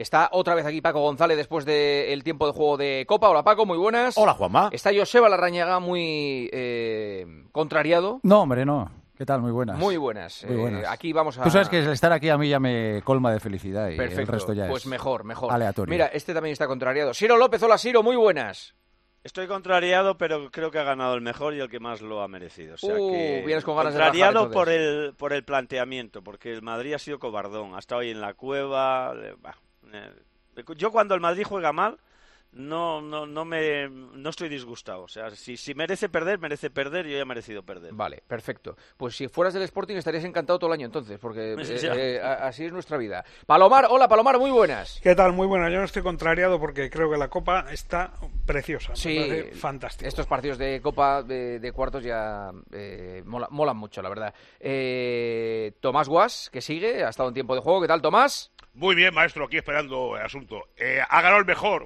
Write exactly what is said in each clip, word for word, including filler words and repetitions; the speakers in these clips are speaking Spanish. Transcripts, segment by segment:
Está otra vez aquí Paco González después del tiempo de juego de Copa. Hola Paco, muy buenas. Hola Juanma. Está Joseba Larrañaga muy eh, contrariado. No, hombre, no. ¿Qué tal? Muy buenas. Muy buenas. Muy buenas. Eh, aquí vamos a... Tú sabes que el estar aquí a mí ya me colma de felicidad y Perfecto. el resto ya pues es mejor, mejor. aleatorio. Mira, este también está contrariado. Siro López, hola Siro, muy buenas. Estoy contrariado, pero creo que ha ganado el mejor y el que más lo ha merecido. O sea uh, que vienes con ganas contrariado de bajar, por el por el planteamiento, porque el Madrid ha sido cobardón. Ha estado ahí en la cueva. Eh, bah, eh, yo cuando el Madrid juega mal, no no no me no estoy disgustado. O sea, si, si merece perder, merece perder. Yo ya he merecido perder. Vale, perfecto. Pues si fueras del Sporting estarías encantado todo el año entonces, porque eh, eh, así es nuestra vida. Palomar, hola Palomar, muy buenas. ¿Qué tal? Muy buenas. Yo no estoy contrariado porque creo que la Copa está preciosa. Sí, me parece fantástico. Estos partidos de Copa de, de cuartos ya eh, mola, molan mucho, la verdad. Eh, Tomás Guas, que sigue, ha estado en tiempo de juego. ¿Qué tal, Tomás? Muy bien, maestro, aquí esperando el asunto. Eh, ha ganado el mejor.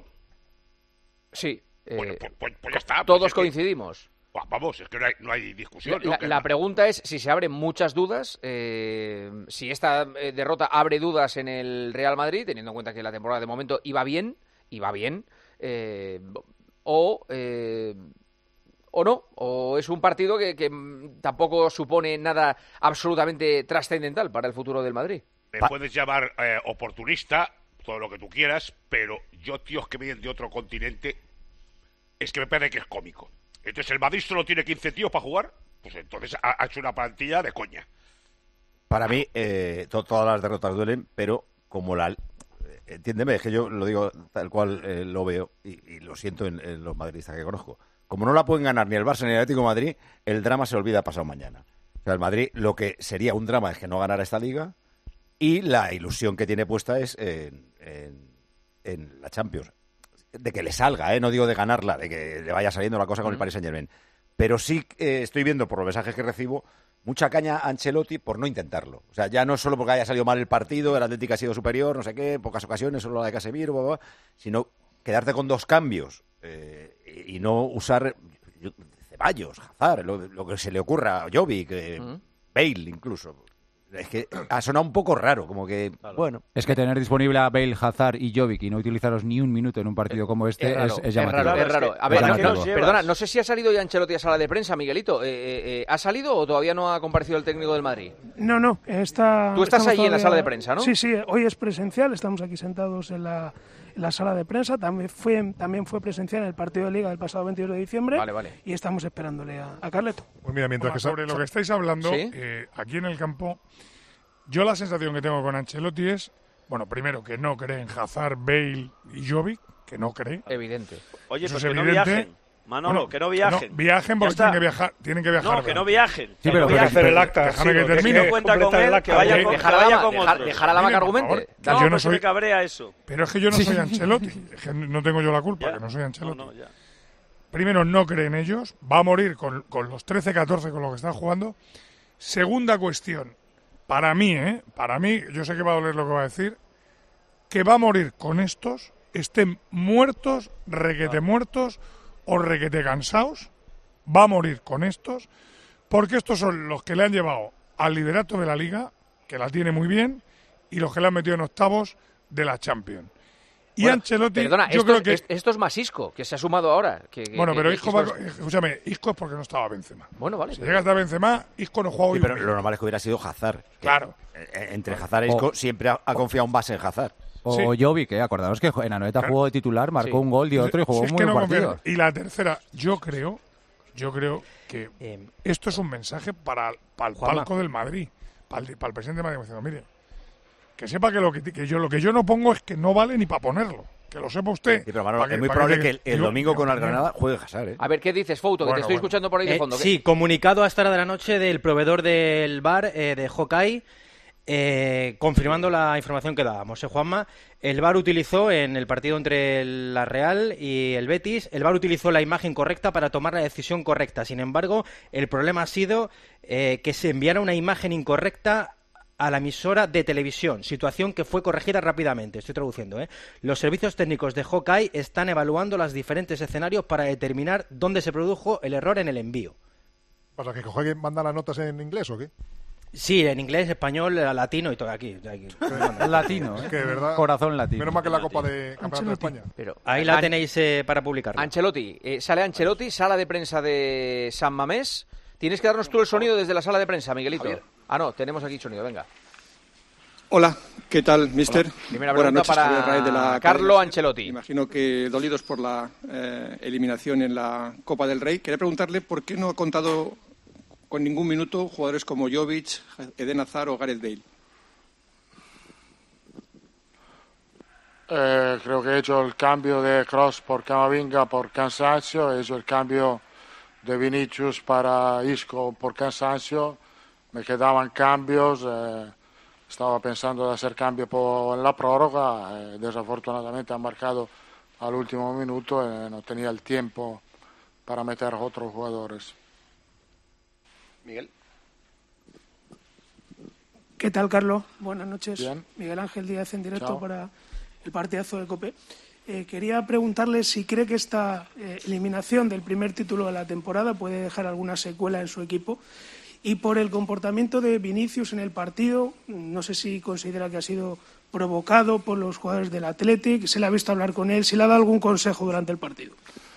Sí. Eh, bueno, pues, pues, pues ya está. Todos pues es coincidimos. Que, vamos, es que no hay, no hay discusión. La, ¿no? la pregunta es si se abren muchas dudas, eh, si esta eh, derrota abre dudas en el Real Madrid, teniendo en cuenta que la temporada de momento iba bien, iba bien, eh, o... Eh, o no, o es un partido que, que tampoco supone nada absolutamente trascendental para el futuro del Madrid. Me puedes llamar eh, oportunista, todo lo que tú quieras, pero yo, tíos que vienen de otro continente, es que me parece que es cómico. Entonces, ¿el Madrid solo tiene quince tíos para jugar? Pues entonces ha, ha hecho una plantilla de coña. Para mí, eh, to todas las derrotas duelen, pero como la... Eh, entiéndeme, es que yo lo digo tal cual eh, lo veo, y, y lo siento en, en los madridistas que conozco. Como no la pueden ganar ni el Barça ni el Atlético de Madrid, el drama se olvida pasado mañana. O sea, el Madrid, lo que sería un drama es que no ganara esta Liga, y la ilusión que tiene puesta es en, en, en la Champions. De que le salga, ¿eh? No digo de ganarla, de que le vaya saliendo la cosa con el Paris Saint-Germain. Pero sí eh, estoy viendo por los mensajes que recibo mucha caña a Ancelotti por no intentarlo. O sea, ya no solo porque haya salido mal el partido, el Atlético ha sido superior, no sé qué, pocas ocasiones, solo la de Casemiro, bla, bla, bla, sino quedarte con dos cambios eh, y no usar yo, Ceballos, Hazard, lo, lo que se le ocurra a Jovic, eh, uh-huh. Bale incluso. Es que ha sonado un poco raro, como que, claro. bueno... Es que tener disponible a Bale, Hazard y Jovic y no utilizarlos ni un minuto en un partido como este es, raro, es, es llamativo. Es raro, es raro. A ver, no, no, perdona, no sé si ha salido ya Ancelotti a sala de prensa, Miguelito. Eh, eh, ¿Ha salido o todavía no ha comparecido el técnico del Madrid? No, no, está... Tú estás ahí todavía... en la sala de prensa, ¿no? Sí, sí, hoy es presencial, estamos aquí sentados en la... en la sala de prensa, también fue, también fue presencial en el partido de Liga del pasado veintidós de diciembre. Vale, vale. Y estamos esperándole a, a Carleto. Pues mira, mientras Hola, que sobre lo que estáis hablando, ¿sí? eh, aquí en el campo, yo la sensación que tengo con Ancelotti es, bueno, primero que no cree en Hazard, Bale y Jovic, que no cree. Evidente. Oye, Eso pues es que evidente. no viajen. Manolo, bueno, que no viajen. No, viajen porque tienen que viajar, tienen que viajar. No, que no viajen. Sí, pero que hacer el acta. Déjame sí, que termine. Que no cuenta con él, que vaya con, dejar que vaya la, con dejar, otros. dejar a la vaca argumente. No, yo pues no soy, me cabrea eso. Pero es que yo no sí. soy Ancelotti. Es que no tengo yo la culpa, ya. que no soy Ancelotti. No, no, ya. Primero, no cree en ellos. Va a morir con, con los trece catorce con lo que están jugando. Segunda cuestión. Para mí, ¿eh? Para mí, yo sé que va a doler lo que va a decir, que va a morir con estos, estén muertos, requete muertos o requete cansados, va a morir con estos, porque estos son los que le han llevado al liderato de la Liga, que la tiene muy bien, y los que le han metido en octavos de la Champions. Y bueno, Ancelotti, perdona, yo esto, creo que... es, esto es más Isco, que se ha sumado ahora. Que, bueno, que, pero que Isco, Isco va, es... escúchame, Isco es porque no estaba Benzema. Bueno, vale. Si pero... llega hasta Benzema, Isco no juega hoy. Sí, pero lo normal es que hubiera sido Hazard. Claro. Eh, entre Hazard y Isco o... siempre ha, ha confiado un base en Hazard. O sí. Jovic, que acordaros que en Anoeta claro. jugó de titular, marcó sí. un gol, dio otro y jugó si es muy que buen no partido. confío. Y la tercera, yo creo, yo creo que eh, esto es un mensaje para, para el Juanma. palco del Madrid, para el, para el presidente de Madrid, diciendo, mire, que sepa que lo que, que yo lo que yo no pongo es que no vale ni para ponerlo. Que lo sepa usted. Sí, pero Manolo, que, es muy probable que, que el, el digo, domingo digo, con el Granada juegue Hazard, ¿eh? A ver, ¿qué dices, Fouto? Que bueno, te estoy bueno. escuchando por ahí de fondo. Eh, sí, comunicado a esta hora de la noche del proveedor del bar eh, de Hawkeye, eh, confirmando la información que dábamos. ¿eh, Juanma? El V A R utilizó en el partido entre el, la Real y el Betis, el V A R utilizó la imagen correcta para tomar la decisión correcta. Sin embargo, el problema ha sido eh, que se enviara una imagen incorrecta a la emisora de televisión, situación que fue corregida rápidamente. Estoy traduciendo, ¿eh? Los servicios técnicos de Hawkeye están evaluando los diferentes escenarios para determinar dónde se produjo el error en el envío. ¿Pasa que Hawkeye manda las notas en inglés o qué? Sí, en inglés, español, latino y todo aquí. aquí. Latino, ¿eh? Que de verdad. Corazón latino. Menos mal que la Copa de Campeonato de España. Pero, Ahí la tenéis eh, para publicarla. Ancelotti, eh, sale Ancelotti, sala de prensa de San Mamés. Tienes que darnos tú el sonido desde la sala de prensa, Miguelito. Javier. Ah, no, tenemos aquí sonido, venga. Hola, ¿qué tal, mister? Hola. Primera Buenas pregunta noches, para de la Carlo cadena. Ancelotti. Imagino que dolidos por la eh, eliminación en la Copa del Rey. Quería preguntarle por qué no ha contado con ningún minuto jugadores como Jovic, Eden Hazard o Gareth Bale. Eh, creo que he hecho el cambio de Kroos por Camavinga por cansancio, he hecho el cambio de Vinicius para Isco por cansancio, me quedaban cambios, eh, estaba pensando de hacer cambio por, en la prórroga, eh, desafortunadamente han marcado al último minuto y no tenía el tiempo para meter a otros jugadores. Miguel. ¿Qué tal, Carlos? Buenas noches. Bien. Miguel Ángel Díaz en directo Chao. para el partidazo de COPE. Eh, quería preguntarle si cree que esta eh, eliminación del primer título de la temporada puede dejar alguna secuela en su equipo. Y por el comportamiento de Vinicius en el partido, no sé si considera que ha sido provocado por los jugadores del Athletic, se le ha visto hablar con él, si le ha dado algún consejo durante el partido.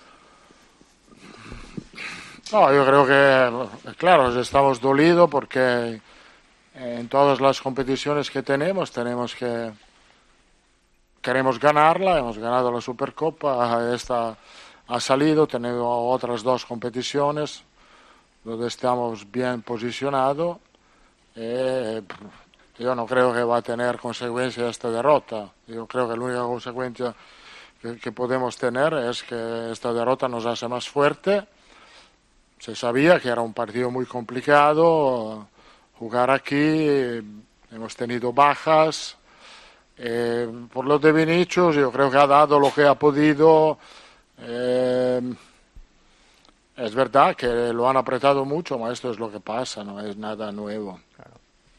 No, yo creo que, claro, estamos dolidos porque en todas las competiciones que tenemos, tenemos que queremos ganarla, hemos ganado la Supercopa, esta ha salido, tenemos otras dos competiciones donde estamos bien posicionados. Eh, yo no creo que va a tener consecuencias esta derrota. Yo creo que la única consecuencia que, que podemos tener es que esta derrota nos hace más fuerte. Se sabía que era un partido muy complicado jugar aquí, hemos tenido bajas. Eh, por lo de Vinicius, yo creo que ha dado lo que ha podido. Eh, es verdad que lo han apretado mucho, pero esto es lo que pasa, no es nada nuevo. Claro.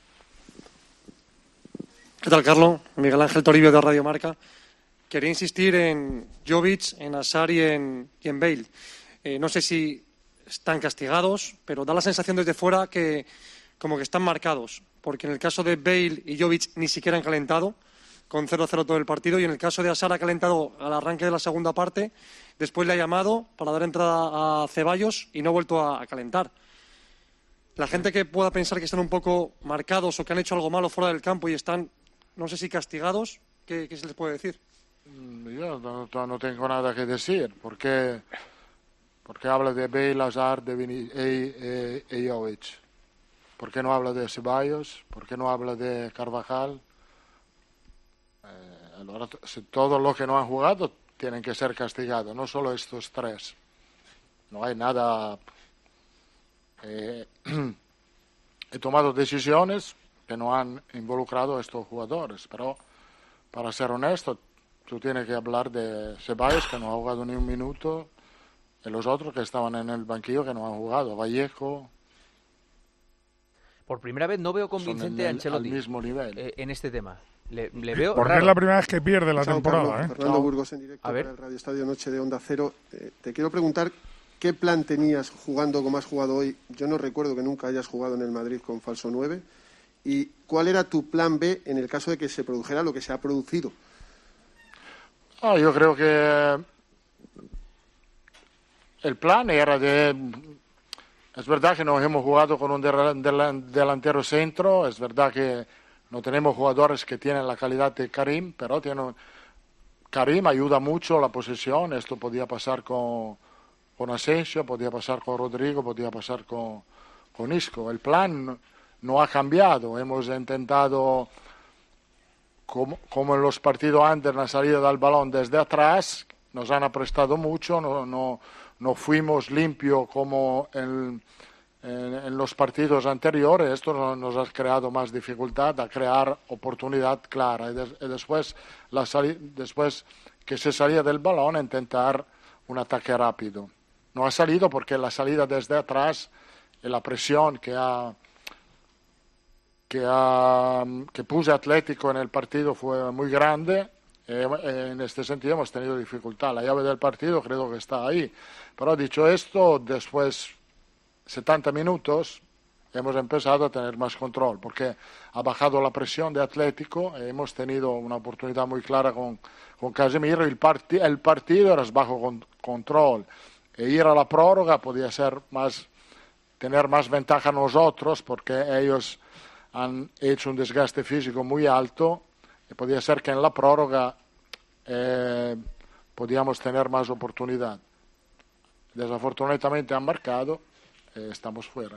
¿Qué tal, Carlos? Miguel Ángel Toribio de Radio Marca. Quería insistir en Jovic, en Hazard y en, y en Bale. Eh, no sé si están castigados, pero da la sensación desde fuera que como que están marcados, porque en el caso de Bale y Jovic ni siquiera han calentado, con cero cero todo el partido, y en el caso de Hazard ha calentado al arranque de la segunda parte, después le ha llamado para dar entrada a Ceballos y no ha vuelto a, a calentar. La gente que pueda pensar que están un poco marcados o que han hecho algo malo fuera del campo y están, no sé si castigados, ¿qué, qué se les puede decir? Yo no, no tengo nada que decir, porque... ¿Por qué habla de Bale, Hazard de Vini, e, e, e Jovic? ¿Por qué no habla de Ceballos? ¿Por qué no habla de Carvajal? Eh, ahora, todos los que no han jugado tienen que ser castigados, no solo estos tres. No hay nada... Eh, he tomado decisiones que no han involucrado a estos jugadores, pero para ser honesto, tú tienes que hablar de Ceballos, que no ha jugado ni un minuto, y los otros que estaban en el banquillo que no han jugado, Vallejo. Por primera vez no veo convincente a Ancelotti al mismo nivel. Eh, en este tema. Le, le veo Porque raro. es la primera vez que pierde la Chao, temporada. Carlos. ¿eh? Fernando Chao. Burgos en directo A ver. para el Radio Estadio Noche de Onda Cero. Eh, te quiero preguntar qué plan tenías jugando como has jugado hoy. Yo no recuerdo que nunca hayas jugado en el Madrid con falso nueve. ¿Y cuál era tu plan B en el caso de que se produjera lo que se ha producido? Oh, yo creo que el plan era de... Es verdad que no hemos jugado con un delantero centro, es verdad que no tenemos jugadores que tienen la calidad de Karim, pero tiene... Karim ayuda mucho la posesión, esto podía pasar con, con Asensio, podía pasar con Rodrigo, podía pasar con, con Isco. El plan no ha cambiado, hemos intentado, como, como en los partidos antes, la salida del balón desde atrás, nos han aprestado mucho, no... no no fuimos limpios como en, en, en los partidos anteriores, esto no, nos ha creado más dificultad a crear oportunidad clara y, des, y después, la sali, después que se salía del balón intentar un ataque rápido. No ha salido porque la salida desde atrás y la presión que ha que, ha, que puso Atlético en el partido fue muy grande. En este sentido hemos tenido dificultad. La llave del partido creo que está ahí. Pero dicho esto, después setenta minutos hemos empezado a tener más control, porque ha bajado la presión de Atlético, hemos tenido una oportunidad muy clara con, con Casemiro, el, parti el partido era bajo con control, e ir a la prórroga podía ser más, tener más ventaja nosotros, porque ellos han hecho un desgaste físico muy alto, y podía ser que en la prórroga eh, podíamos tener más oportunidad. Desafortunadamente han marcado, eh, estamos fuera.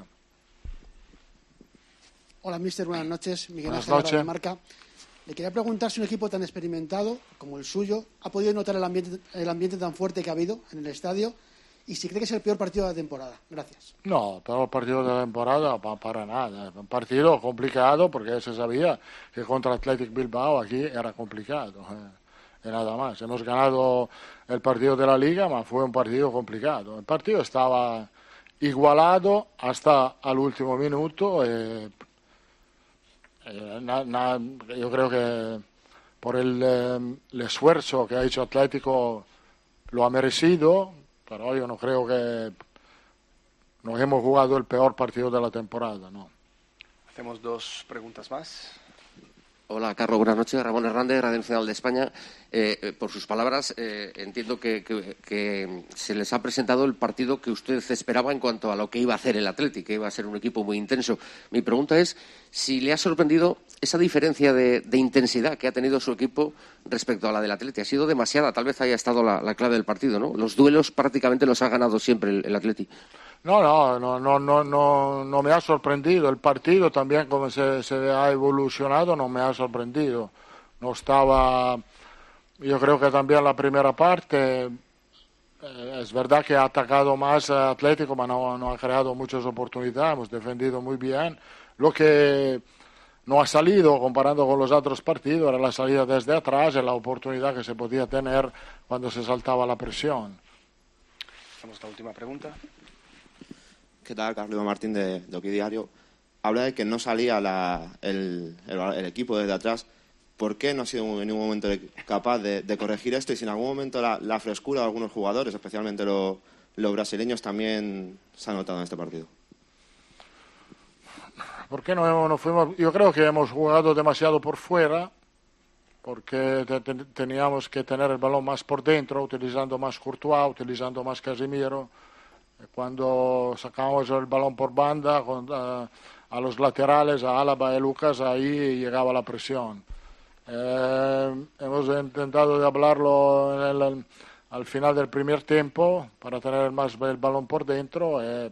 Hola, mister, buenas noches. Miguel Buenas Ángel, noches. Radio Marca. Le quería preguntar si un equipo tan experimentado como el suyo ha podido notar el ambiente, el ambiente tan fuerte que ha habido en el estadio y si cree que es el peor partido de la temporada. Gracias. No, peor partido de la temporada, pa, para nada. Un partido complicado porque se sabía que contra Athletic Bilbao aquí era complicado. Eh, y nada más. Hemos ganado el partido de la Liga, pero fue un partido complicado. El partido estaba igualado hasta el último minuto. Eh, eh, na, na, yo creo que por el, eh, el esfuerzo que ha hecho Atlético lo ha merecido, pero yo no creo que nos hemos jugado el peor partido de la temporada, ¿no? Hacemos dos preguntas más. Hola, Carlos, buenas noches. Ramón Hernández, Radio Nacional de España. Eh, eh, por sus palabras, eh, entiendo que, que, que se les ha presentado el partido que usted esperaba en cuanto a lo que iba a hacer el Athletic, que iba a ser un equipo muy intenso. Mi pregunta es si le ha sorprendido esa diferencia de, de intensidad que ha tenido su equipo respecto a la del Athletic. Ha sido demasiada, tal vez haya estado la, la clave del partido, ¿no? Los duelos prácticamente los ha ganado siempre el, el Athletic. No, no, no, no, no, no, no me ha sorprendido. El partido también, como se, se ha evolucionado, no me ha sorprendido. No estaba, yo creo que también la primera parte, eh, es verdad que ha atacado más a Atlético, pero no, no ha creado muchas oportunidades, hemos defendido muy bien. Lo que no ha salido, comparando con los otros partidos, era la salida desde atrás y la oportunidad que se podía tener cuando se saltaba la presión. Hacemos la última pregunta. ¿Qué tal? Carlos Martín de, de Oki Diario. Habla de que no salía la, el, el, el equipo desde atrás. ¿Por qué no ha sido en ningún momento capaz de, de corregir esto? Y si en algún momento la, la frescura de algunos jugadores, especialmente lo, los brasileños, también se ha notado en este partido. ¿Por qué no, no fuimos? Yo creo que hemos jugado demasiado por fuera, porque te, te, teníamos que tener el balón más por dentro, utilizando más Courtois, utilizando más Casemiro. Cuando sacábamos el balón por banda, con, uh, a los laterales, a Álava y Lucas, ahí llegaba la presión. Eh, hemos intentado de hablarlo en el, el, al final del primer tiempo para tener más el balón por dentro. Eh,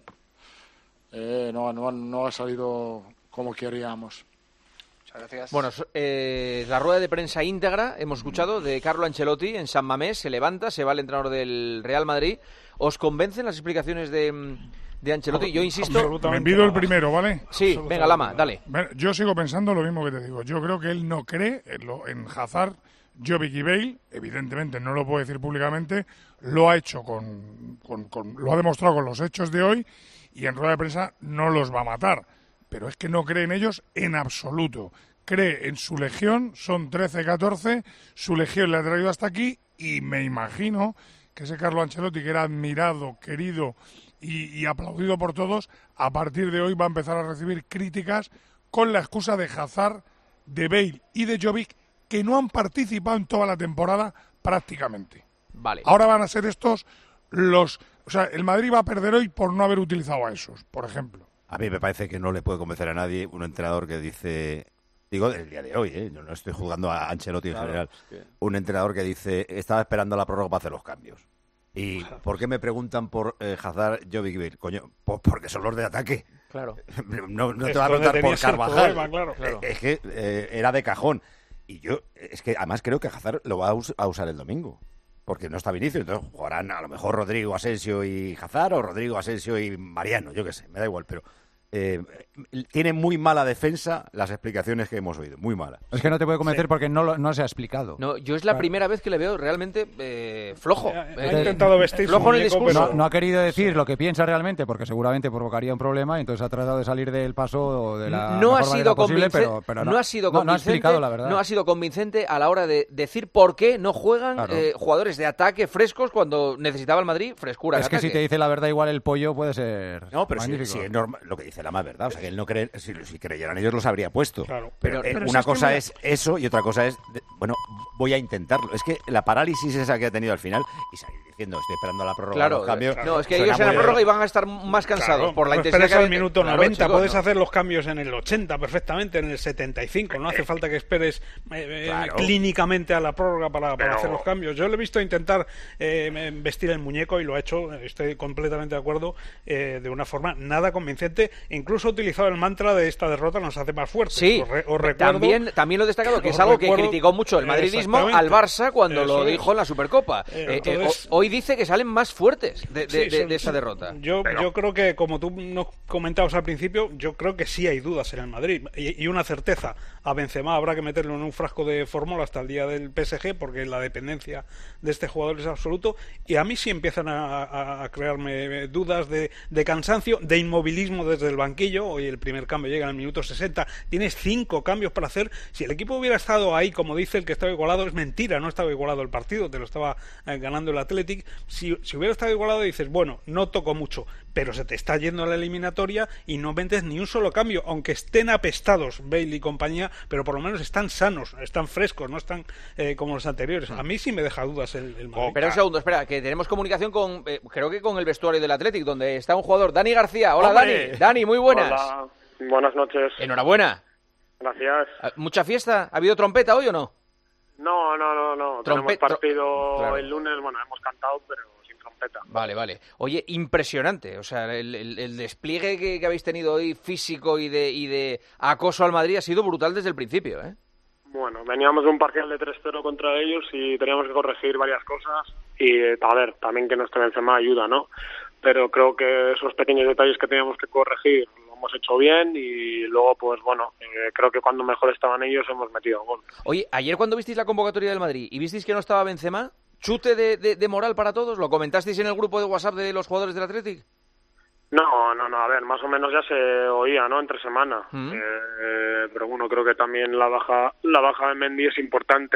eh, no, no, no ha salido como queríamos. Muchas gracias. Bueno, eh, la rueda de prensa íntegra hemos escuchado de Carlo Ancelotti en San Mamés. Se levanta, se va el entrenador del Real Madrid. ¿Os convencen las explicaciones de, de Ancelotti? Yo insisto... Me envido el primero, ¿vale? Sí, venga, Lama, dale. Yo sigo pensando lo mismo que te digo. Yo creo que él no cree en, lo, en Hazard, Jovic y Bale. Evidentemente, no lo puedo decir públicamente. Lo ha hecho con, con, con... Lo ha demostrado con los hechos de hoy. Y en rueda de prensa no los va a matar. Pero es que no cree en ellos en absoluto. Cree en su legión, son trece, catorce. Su legión le ha traído hasta aquí. Y me imagino que ese Carlo Ancelotti, que era admirado, querido y, y aplaudido por todos, a partir de hoy va a empezar a recibir críticas con la excusa de Hazard, de Bale y de Jovic, que no han participado en toda la temporada prácticamente. Vale. Ahora van a ser estos los... O sea, el Madrid va a perder hoy por no haber utilizado a esos, por ejemplo. A mí me parece que no le puede convencer a nadie un entrenador que dice... Digo, del día de hoy, ¿eh? No, no estoy jugando a Ancelotti en Claro, general. es que- Un entrenador que dice, estaba esperando la prórroga para hacer los cambios. ¿Y por qué me preguntan por eh, Hazard, Jovic y Bale? Coño, pues porque son los de ataque. Claro. No, no Es te va a donde preguntar debía por ser el Carvajal. problema, claro. Claro. Eh, Es que eh, era de cajón. Y yo, es que además creo que Hazard lo va a, us- a usar el domingo. Porque no está Vinicius, entonces jugarán a lo mejor Rodrigo, Asensio y Hazard, o Rodrigo, Asensio y Mariano, yo qué sé, me da igual, pero... Eh, tiene muy mala defensa las explicaciones que hemos oído, muy mala. Es que no te puede convencer Sí. porque no, lo- no se ha explicado. No, yo es la Claro. primera vez que le veo realmente eh, flojo. Ha Eh, intentado vestir flojo en el discurso. No, no ha querido decir lo que piensa realmente porque seguramente provocaría un problema y entonces ha tratado de salir del paso de la no mejor ha manera sido posible, convincente, pero, pero no, no, ha sido no, no ha convincente, explicado la verdad. no ha sido convincente a la hora de decir por qué no juegan Claro. eh, jugadores de ataque frescos cuando necesitaba el Madrid frescura. Es de que si ataque. te dice la verdad igual el pollo puede ser No, pero sí, magnífico. sí, es normal. Lo que dice será más verdad. O sea, que él no cree, si, si creyeran ellos los habría puesto. Claro. Pero, Pero- eh, pero si una es que cosa mira- es eso y otra cosa es, de- bueno, voy a intentarlo. Es que la parálisis esa que ha tenido al final y salir diciendo, estoy esperando la prórroga, Claro, los cambios. no, es que suena ellos en la muy- prórroga iban a estar más cansados Claro, por la no intensidad esperes que al había- minuto Claro, noventa, chicos, puedes no. hacer los cambios en el ochenta perfectamente, en el setenta y cinco, no hace falta que esperes eh, eh, Claro. clínicamente a la prórroga para, para Pero- hacer los cambios. Yo le he visto intentar eh, vestir el muñeco y lo ha hecho, estoy completamente de acuerdo, eh, de una forma nada convincente. Incluso ha utilizado el mantra de esta derrota nos hace más fuertes. Sí, Os re- os recuerdo- también, también lo he destacado, que es os algo que recuerdo- criticó mucho el madridismo al Exactamente. Barça cuando Eso lo es. dijo en la Supercopa. Eh, Eh, eh, entonces- ho- hoy dice que salen más fuertes de, de- Sí, de- son- de esa derrota. Yo, yo creo que, como tú nos comentabas al principio, yo creo que sí hay dudas en el Madrid. Y, y una certeza, a Benzema habrá que meterlo en un frasco de fórmula hasta el día del P S G, porque la dependencia de este jugador es absoluto. Y a mí sí empiezan a, a- a crearme dudas de, de cansancio, de inmovilismo desde el banquillo. Hoy el primer cambio llega en el minuto sesenta. Tienes cinco cambios para hacer. Si el equipo hubiera estado ahí, como dice el que estaba igualado, es mentira, no estaba igualado el partido, te lo estaba eh, ganando el Athletic. Si, si hubiera estado igualado, dices, bueno, no toco mucho, pero se te está yendo la eliminatoria y no metes ni un solo cambio, aunque estén apestados Bale y compañía, pero por lo menos están sanos, están frescos, no están eh, como los anteriores. A mí sí me deja dudas el, el Madrid. Espera un segundo, espera, que tenemos comunicación con, eh, creo que con el vestuario del Athletic, donde está un jugador, Dani García. Hola, ¡Hombre! Dani. Dani, muy buenas. Hola, buenas noches. Enhorabuena. Gracias. ¿Mucha fiesta? ¿Ha habido trompeta hoy o no? No, no, no, no. Trompe- Tenemos partido Claro. el lunes, bueno, hemos cantado, pero sin trompeta. Vale, vale. Oye, impresionante. O sea, el, el- el despliegue que, que habéis tenido hoy físico y de, y de acoso al Madrid ha sido brutal desde el principio, ¿eh? Bueno, veníamos de un parcial de tres cero contra ellos y teníamos que corregir varias cosas. Y, eh, a ver, también que nuestra Benzema ayuda, ¿no? Pero creo que esos pequeños detalles que teníamos que corregir lo hemos hecho bien y luego, pues bueno, eh, creo que cuando mejor estaban ellos hemos metido gol. Oye, ayer cuando visteis la convocatoria del Madrid y visteis que no estaba Benzema, chute de, de- de moral para todos, ¿lo comentasteis en el grupo de WhatsApp de los jugadores del Athletic? No, no, no, a ver, más o menos ya se oía, ¿no? Entre semana. Mm. Eh, pero bueno, creo que también la baja, la baja de Mendy es importante.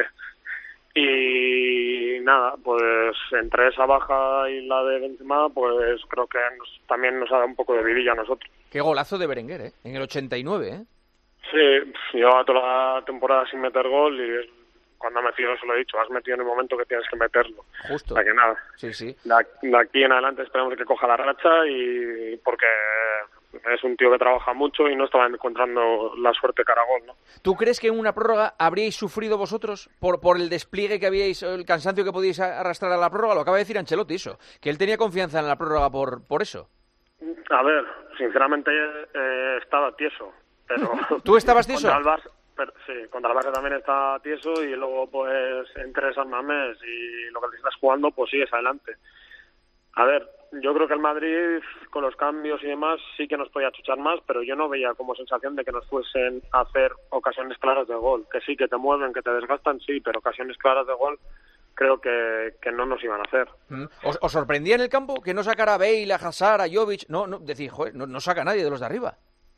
Y nada, pues entre esa baja y la de Benzema, pues creo que nos- también nos ha dado un poco de vidilla a nosotros. Qué golazo de Berenguer, ¿eh? En el ochenta y nueve, ¿eh? Sí, llevaba toda la temporada sin meter gol y cuando ha metido, se lo he dicho, has metido en el momento que tienes que meterlo. Justo. O sea que nada, Sí, sí. de, de aquí en adelante esperamos que coja la racha y porque es un tío que trabaja mucho y no estaba encontrando la suerte cara a gol, ¿no? ¿Tú crees que en una prórroga habríais sufrido vosotros por, por el despliegue que habíais, el cansancio que podíais a- arrastrar a la prórroga? Lo acaba de decir Ancelotti, eso, que él tenía confianza en la prórroga por, por eso. A ver, sinceramente eh, estaba tieso, pero... ¿Tú estabas tieso? Contra el Barça, pero, sí, contra el Barça también está tieso y luego pues entre San Mamés y lo que te estás jugando pues sigues adelante. A ver, yo creo que el Madrid con los cambios y demás sí que nos podía chuchar más, pero yo no veía como sensación de que nos fuesen a hacer ocasiones claras de gol. Que sí, que te mueven, que te desgastan, sí, pero ocasiones claras de gol creo que, que no nos iban a hacer. Mm. ¿Os, os sorprendía en el campo que no sacara a Bale, a Hazard, a Jovic? No, no, decís, joder, no, no saca a nadie de los de arriba.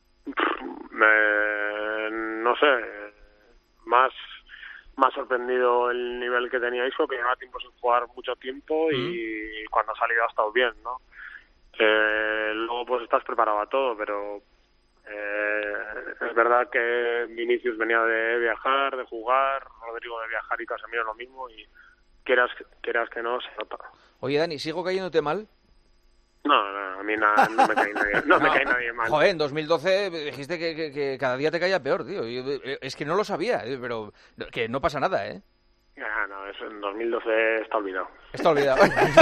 Me- no sé, más más sorprendido el nivel que tenía Isco, que llevaba tiempo sin jugar mucho tiempo y cuando ha salido ha estado bien, ¿no? Eh, luego pues estás preparado a todo, pero eh, es verdad que Vinicius venía de viajar, de jugar, Rodrigo de viajar y Casemiro lo mismo y quieras, quieras que no, se nota. Oye, Dani, ¿sigo cayéndote mal? No, no, a mí na- no me cae nadie, no me cae nadie mal. Joder, en dos mil doce dijiste que, que- que cada día te caía peor, tío. Yo, eh, es que no lo sabía, eh, pero que no pasa nada, ¿eh? Ah, no, eso en dos mil doce está olvidado. Está olvidado.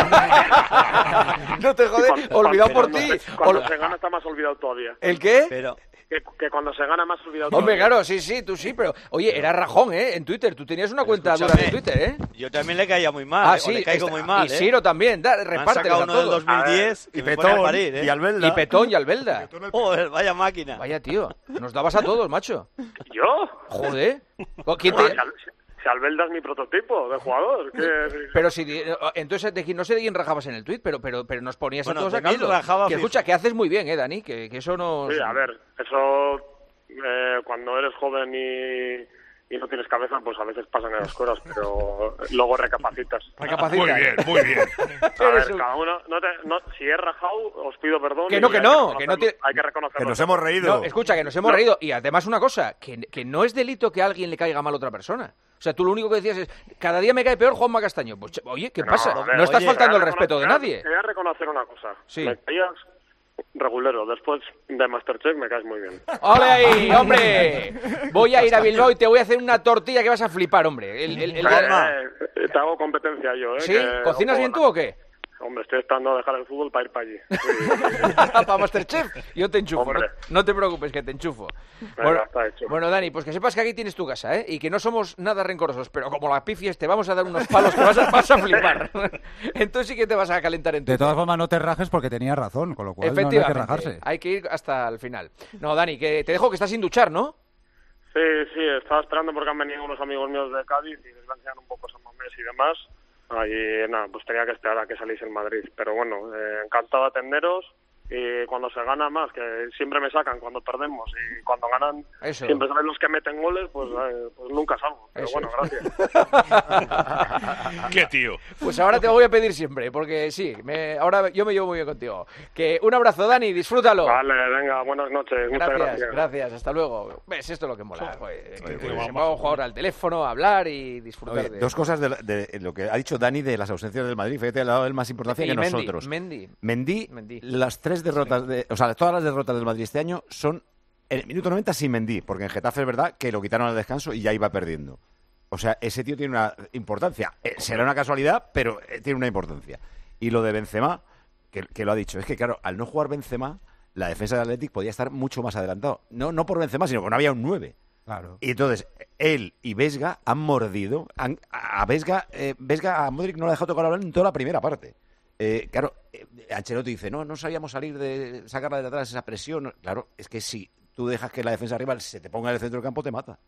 No te jodes, Cuando- olvidado por cuando ti. se- Cuando Ol- se gana está más olvidado todavía. ¿El qué? Pero Que, que cuando se gana más olvidado Hombre, todavía. claro, sí, sí, tú sí, pero... Oye, era rajón, ¿eh? En Twitter, tú tenías una cuenta dura escúchame, de Twitter, ¿eh? yo también le caía muy mal, Ah, eh, sí, o le caigo está- muy mal, y ¿eh? Ciro también, da, Me han repártelos sacado a uno del todos. dos mil diez y que me pone a Petón, parir, ¿eh? y Albelda. Y Petón y Albelda. Joder, vaya máquina. Vaya, tío, nos dabas a todos, macho. ¿Yo? Joder. ¿Quién Bueno, te- si Al- si Albelda es mi prototipo de jugador. que- Pero si... Entonces, de quién- no sé de quién rajabas en el tweet, pero, pero, pero nos ponías Bueno, a todos de a mí caldo. rajaba Que fijo. escucha, que haces muy bien, ¿eh, Dani? Que, que eso no... Sí, a ver, eso eh, cuando eres joven y, y no tienes cabeza, pues a veces pasan esas cosas, pero luego recapacitas. Recapacitas. Muy bien, muy bien. A ver, cada uno, no te, no, si he rajado, os pido perdón. Que no, que no, que no tiene... Hay que reconocerlo. Que nos hemos reído. No, escucha, que nos hemos No. reído. Y además una cosa, que, que no es delito que a alguien le caiga mal a otra persona. O sea, tú lo único que decías es, cada día me cae peor Juanma Castaño. Pues, oye, ¿qué No, pasa? a ver, No estás oye, faltando el te voy a respeto de reconocer- nadie. Te voy a reconocer una cosa. Sí. Me caías regulero. Después de Masterchef me caes muy bien. ¡Ole ahí, hombre! Voy a ir a Bilbao y te voy a hacer una tortilla que vas a flipar, hombre. El, el, el- Eh, eh, te hago competencia yo, ¿eh? ¿Sí? que ¿Cocinas no bien tú puedo o qué? ganar. Hombre, estoy esperando a dejar el fútbol para ir para allí. Para Masterchef, yo te enchufo, no, Hombre. no te preocupes, que te enchufo. Venga, Bueno, está hecho. bueno, Dani, pues que sepas que aquí tienes tu casa, ¿eh? Y que no somos nada rencorosos, pero como la pifies te vamos a dar unos palos que vas a, vas a flipar. Entonces sí que te vas a calentar en tu De todas formas, no te rajes porque tenía razón, con lo cual no, no hay que Efectivamente, rajarse. hay que ir hasta el final. No, Dani, que te dejo que estás sin duchar, ¿no? Sí, sí, estaba esperando porque han venido unos amigos míos de Cádiz y les voy a enseñar un poco San Mamés y demás. Ahí, nada, pues tenía que esperar a que salís en Madrid. Pero bueno, eh, encantado de atenderos. Y cuando se gana más, que siempre me sacan cuando perdemos, y cuando ganan Eso. siempre salen los que meten goles, pues, eh, pues nunca salgo. Pero Eso. bueno, gracias. Qué tío. Pues ahora te lo voy a pedir siempre, porque sí, me, ahora yo me llevo muy bien contigo. Que un abrazo, Dani, disfrútalo. Vale, venga, buenas noches. Muchas Gracias, gracias. gracias, hasta luego. ¿Ves? Esto es lo que mola. Joder, que tío se guapo. va a jugar al teléfono, a hablar y disfrutar Oye, de... dos cosas de, la- de lo que ha dicho Dani de las ausencias del Madrid. Fíjate, le ha dado él más importancia Y que Mendy, nosotros. Mendy. Mendy, Mendy. las tres derrotas, de, o sea, todas las derrotas del Madrid este año son en el minuto noventa sin Mendy, porque en Getafe es verdad que lo quitaron al descanso y ya iba perdiendo. O sea, ese tío tiene una importancia. Eh, será una casualidad, pero eh, tiene una importancia. Y lo de Benzema, que, que lo ha dicho, es que claro, al no jugar Benzema, la defensa del Athletic podía estar mucho más adelantado. No, no por Benzema, sino porque no había un nueve. Claro. Y entonces, él y Vesga han mordido. Han, a Vesga, eh, Vesga, a Modric no le ha dejado tocar la bola en toda la primera parte. Eh, claro, eh, Ancelotti dice, no, no sabíamos salir de sacarla de atrás esa presión. Claro, es que si tú dejas que la defensa rival se te ponga en el centro del campo, te mata.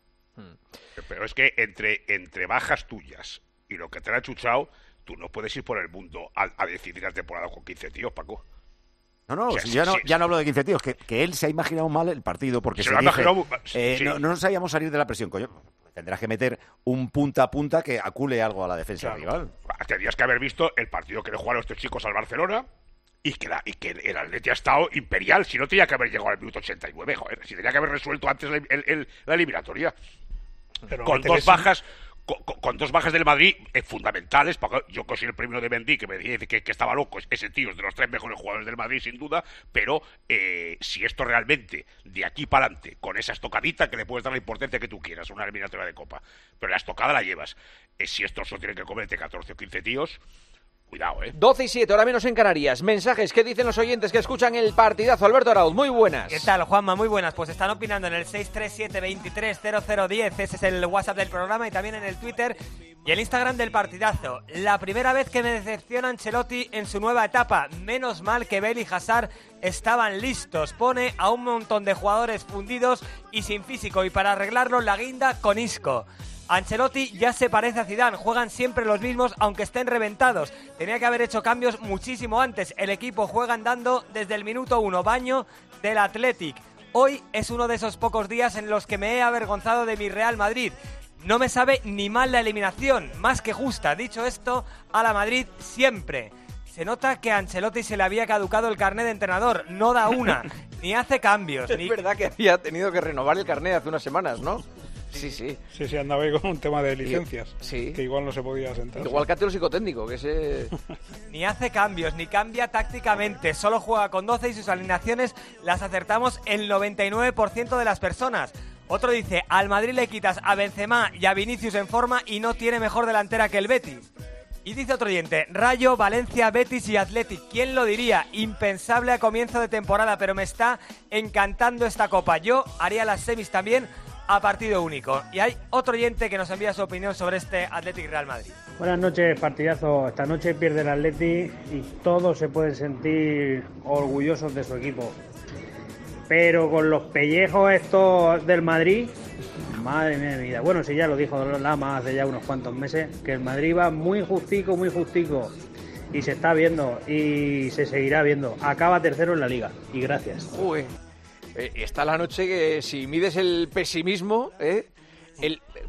Pero es que entre, entre bajas tuyas y lo que te han chuchado, tú no puedes ir por el mundo a, a decidir la temporada con quince tíos, Paco. No, no, O sea, si sí, ya, no sí, ya no hablo de quince tíos, que, que él se ha imaginado mal el partido porque Se se, lo ha dice, imaginado, eh, sí. no, no sabíamos salir de la presión, coño. Tendrás que meter un punta a punta que acule algo a la defensa rival. Tendrías que haber visto el partido que le jugaron estos chicos al Barcelona y que, la, y que el Atleti ha estado imperial. Si no tenía que haber llegado al minuto ochenta y nueve, joder. Si tenía que haber resuelto antes la, el- el- la eliminatoria. Pero con me dos interesa- bajas con, con- con dos bajas del Madrid eh, fundamentales. Porque yo que soy el primero de Mendy, que me dice que, que estaba loco. Ese tío es de los tres mejores jugadores del Madrid, sin duda. Pero eh, si esto realmente, de aquí para adelante, con esa estocadita que le puedes dar la importancia que tú quieras, una eliminatoria de Copa, pero la estocada la llevas. Eh, si esto solo tienen que comerte catorce o quince tíos, cuidado, ¿eh? doce y siete, ahora menos en Canarias. Mensajes, ¿qué dicen los oyentes que escuchan el partidazo? Alberto Arauz, muy buenas. ¿Qué tal, Juanma? Muy buenas. Pues están opinando en el seis tres siete, veintitrés cero cero diez, ese es el WhatsApp del programa, y también en el Twitter y el Instagram del partidazo. La primera vez que me decepciona Ancelotti en su nueva etapa. Menos mal que Bale y Hazard estaban listos. Pone a un montón de jugadores fundidos y sin físico, y para arreglarlo la guinda con Isco. Ancelotti ya se parece a Zidane, juegan siempre los mismos aunque estén reventados. Tenía que haber hecho cambios muchísimo antes. El equipo juega andando desde el minuto uno, baño del Athletic. Hoy es uno de esos pocos días en los que me he avergonzado de mi Real Madrid. No me sabe ni mal la eliminación, más que justa. Dicho esto, a la Madrid siempre. Se nota que a Ancelotti se le había caducado el carnet de entrenador, no da una, ni hace cambios. Es ni... verdad que había tenido que renovar el carnet hace unas semanas, ¿no? Sí, sí. Sí, sí, andaba ahí con un tema de licencias. Sí. Que igual no se podía sentar. Igual que lo psicotécnico, que ese... Ni hace cambios, ni cambia tácticamente. Solo juega con doce y sus alineaciones las acertamos el noventa y nueve por ciento de las personas. Otro dice, al Madrid le quitas a Benzema y a Vinicius en forma y no tiene mejor delantera que el Betis. Y dice otro oyente, Rayo, Valencia, Betis y Athletic. ¿Quién lo diría? Impensable a comienzo de temporada, pero me está encantando esta copa. Yo haría las semis también a partido único. Y hay otro oyente que nos envía su opinión sobre este Athletic Real Madrid. Buenas noches, partidazo. Esta noche pierde el Athletic y todos se pueden sentir orgullosos de su equipo. Pero con los pellejos estos del Madrid, madre mía de vida. Bueno, si ya lo dijo Lama hace ya unos cuantos meses, que el Madrid va muy justico, muy justico. Y se está viendo y se seguirá viendo. Acaba tercero en la Liga. Y gracias. Uy. Eh, está la noche que si mides el pesimismo, ¿eh? El,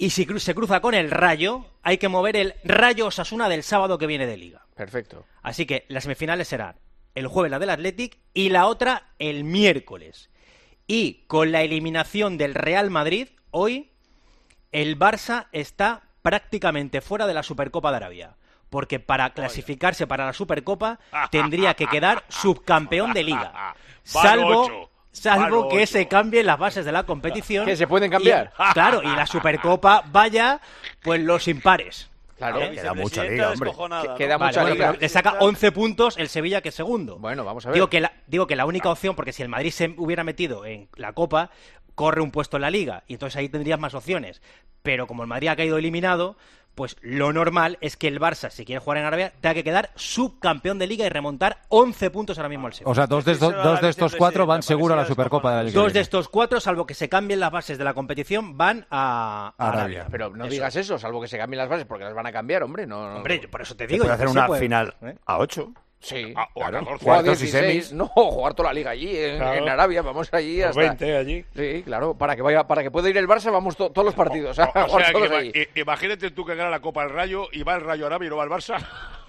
Y si cru- se cruza con el Rayo, hay que mover el Rayo Osasuna del sábado que viene de Liga. Perfecto. Así que las semifinales serán el jueves la del Athletic y la otra el miércoles. Y con la eliminación del Real Madrid, hoy el Barça está prácticamente fuera de la Supercopa de Arabia. Porque para clasificarse para la Supercopa tendría que quedar subcampeón de Liga. Salvo... Salvo que se cambien las bases de la competición. Que se pueden cambiar. Y, claro, y la Supercopa vaya, pues los impares. Claro, ¿Eh? queda mucha liga, hombre. Que- Queda vale, mucha bueno, liga. pero le saca once puntos el Sevilla, que es segundo. Bueno, vamos a ver. Digo que, la, digo que la única opción, porque si el Madrid se hubiera metido en la Copa, corre un puesto en la Liga, y entonces ahí tendrías más opciones. Pero como el Madrid ha caído eliminado, pues lo normal es que el Barça, si quiere jugar en Arabia, tenga que quedar subcampeón de Liga y remontar once puntos ahora mismo al Sevilla. O sea, dos de, estos, dos de estos cuatro van seguro a la Supercopa de la Liga. Dos de estos cuatro, salvo que se cambien las bases de la competición, van a, a Arabia. Arabia. Pero no Eso. digas eso, salvo que se cambien las bases, porque las van a cambiar, hombre. No, no. Hombre, por eso te Se digo. puede hacer sí una puede. final ¿Eh? a ocho. Sí, Ah, o a claro. catorce. Jugar Cuartos y dieciséis, semis. no, jugar toda la liga allí, en, Claro. en Arabia, vamos allí Los hasta... veinte allí. Sí, claro, para que vaya, para que pueda ir el Barça, vamos to- todos los partidos, a O, o jugar sea, que todos ima- allí. i- imagínate tú que gana la Copa del Rayo y va el Rayo a Arabia y no va el Barça.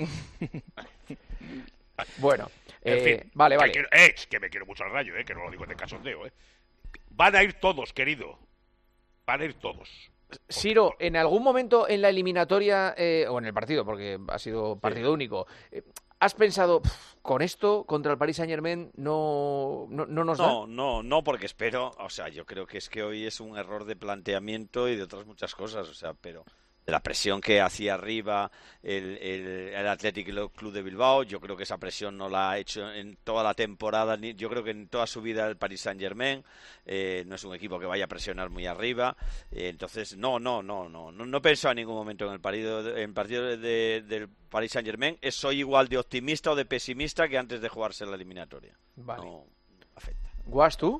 Bueno, En eh, fin, vale, que vale. quiero- eh, es que me quiero mucho al Rayo, eh, que no lo digo de cachondeo. Eh. Van a ir todos, querido. Van a ir todos. Ciro, en algún momento en la eliminatoria, eh, o en el partido, porque ha sido partido único, eh, ¿has pensado, "Pff, con esto, contra el Paris Saint-Germain, no, no, no nos No, da"? no, no, porque espero, o sea, yo creo que es que hoy es un error de planteamiento y de otras muchas cosas, o sea, pero de la presión que hacía arriba el, el, el Athletic Club de Bilbao, yo creo que esa presión no la ha hecho en toda la temporada, ni, yo creo que en toda su vida el Paris Saint-Germain, eh, no es un equipo que vaya a presionar muy arriba, eh, entonces no, no, no, no, no, no he pensado en ningún momento en el partido, en el partido de, de- del Paris Saint-Germain, eh, soy igual de optimista o de pesimista que antes de jugarse la eliminatoria. Vale. No, no afecta. ¿Guas tú?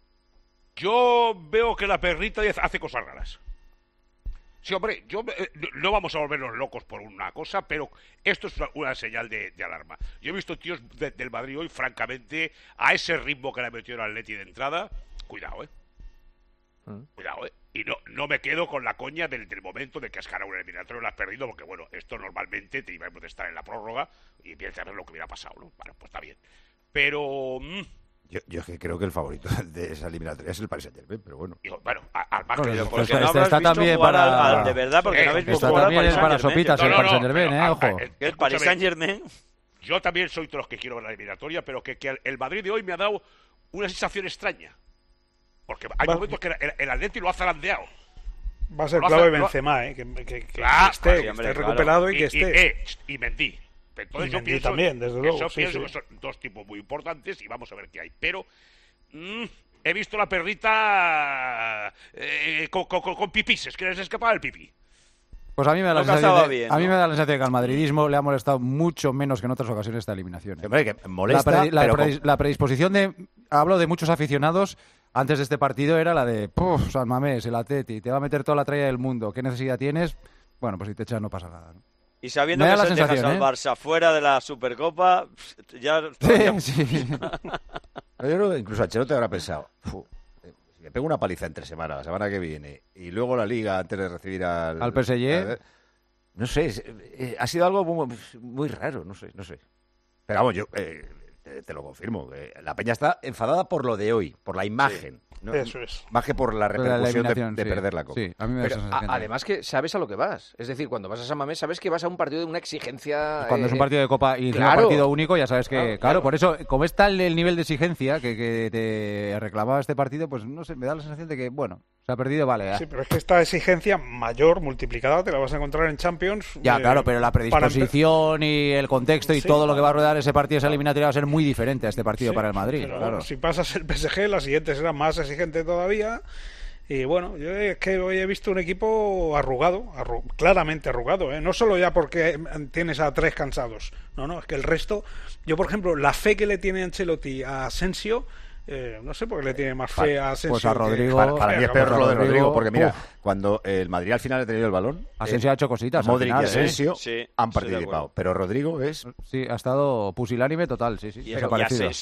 Yo veo que la perrita hace cosas raras. Sí, hombre, yo, eh, no vamos a volvernos locos por una cosa, pero esto es una, una señal de, de alarma. Yo he visto tíos de- del Madrid hoy, francamente, a ese ritmo que le ha metido el Atleti de entrada, cuidado, ¿eh? Mm. Cuidado, ¿eh? Y no, no me quedo con la coña del, del momento de que has ganado un eliminatorio y lo has perdido, porque, bueno, esto normalmente te iba a estar en la prórroga y empiezas a ver lo que hubiera pasado, ¿no? Bueno, pues está bien. Pero... mm, Yo, yo es que creo que el favorito de esa eliminatoria es el Paris Saint-Germain, pero bueno. digo, bueno, a- al más Bueno, que está- porque está- no está habrás visto también jugar al- para- al- de verdad, porque no habéis visto Está jugar al también Paris para Saint-Germain. sopitas el No, no, Paris no, Saint-Germain, pero, eh, ah, ojo. ah, eh, El Paris escúchame, Saint-Germain... Yo también soy de los que quiero ver la eliminatoria, pero que, que el Madrid de hoy me ha dado una sensación extraña. Porque hay Va- momentos que el, el Atleti lo ha zarandeado. Va a ser Lo hace- clave lo- Benzema, ¿eh? que, que- que- que Claro, esté, sí, que hombre, esté claro. recuperado y que Y, esté. eh, y Mendy. Entonces Y yo Mendy pienso, también, desde luego, eso sí, pienso sí. que son dos tipos muy importantes y vamos a ver qué hay. Pero mm, he visto la perrita eh, con, con, con pipises, que les escapaba el pipí. Pues a mí me da la No sensación cazaba de, bien, a mí ¿no? me da la sensación de que al madridismo le ha molestado mucho menos que en otras ocasiones esta eliminación. ¿eh? Hombre, que molesta, la, predi- la pero con- predis- la predisposición de, hablo de muchos aficionados, antes de este partido era la de, puf, San Mamés, el Atleti, te va a meter toda la tralla del mundo, ¿qué necesidad tienes? Bueno, pues si te echas no pasa nada, ¿no? Y sabiendo Me da que la se dejas sensación, al ¿eh? Barça fuera de la Supercopa, ya... Sí, sí. Pero yo creo que incluso Ancelotti habrá pensado, "Fu, eh, si me pego una paliza entre semana, la semana que viene, y luego la Liga antes de recibir al... Al P S G. al- no sé, es- eh, ha sido algo muy, muy raro, no sé, no sé. Pero vamos, yo eh, te, te lo confirmo, eh, la Peña está enfadada por lo de hoy, por la imagen. ¿no? Eso es. Más que por la Pero la repercusión de, eliminación, de sí. perder la Copa. Sí, a mí me da Pero, esa a- sensación. además que sabes a lo que vas. Es decir, cuando vas a San Mamés sabes que vas a un partido de una exigencia... Cuando es un eh, partido de Copa y encima claro. partido único, ya sabes que, Claro, claro, claro. por eso, como está el, el nivel de exigencia que, que te reclamaba este partido, pues no sé, me da la sensación de que, bueno, se ha perdido, vale. ah. Sí, pero es que esta exigencia mayor, multiplicada, te la vas a encontrar en Champions. Ya, eh, claro, pero la para empe- predisposición y el contexto y Sí, todo lo que va a claro. rodear ese partido, esa eliminatoria, va a ser muy diferente a este partido Sí, para el Madrid, pero claro. si pasas el P S G, la siguiente será más exigente todavía. Y bueno, yo es que hoy he visto un equipo arrugado, arru- claramente arrugado, ¿eh? No solo ya porque tienes a tres cansados, no, no, es que el resto, yo por ejemplo, la fe que le tiene Ancelotti a Asensio, eh, no sé por qué le tiene más fe a Asensio. Pues a que- Rodrigo- Para, para mí es peor Pues lo de Rodrigo, Rodrigo, porque mira, uf. cuando el Madrid al final ha tenido el balón, Asensio eh, ha hecho cositas al Modric final, y ¿eh? Asensio Sí, han estoy de participado, acuerdo. pero Rodrigo es... Sí, ha estado pusilánime total, sí, sí. Y, y desaparecido. Asensio,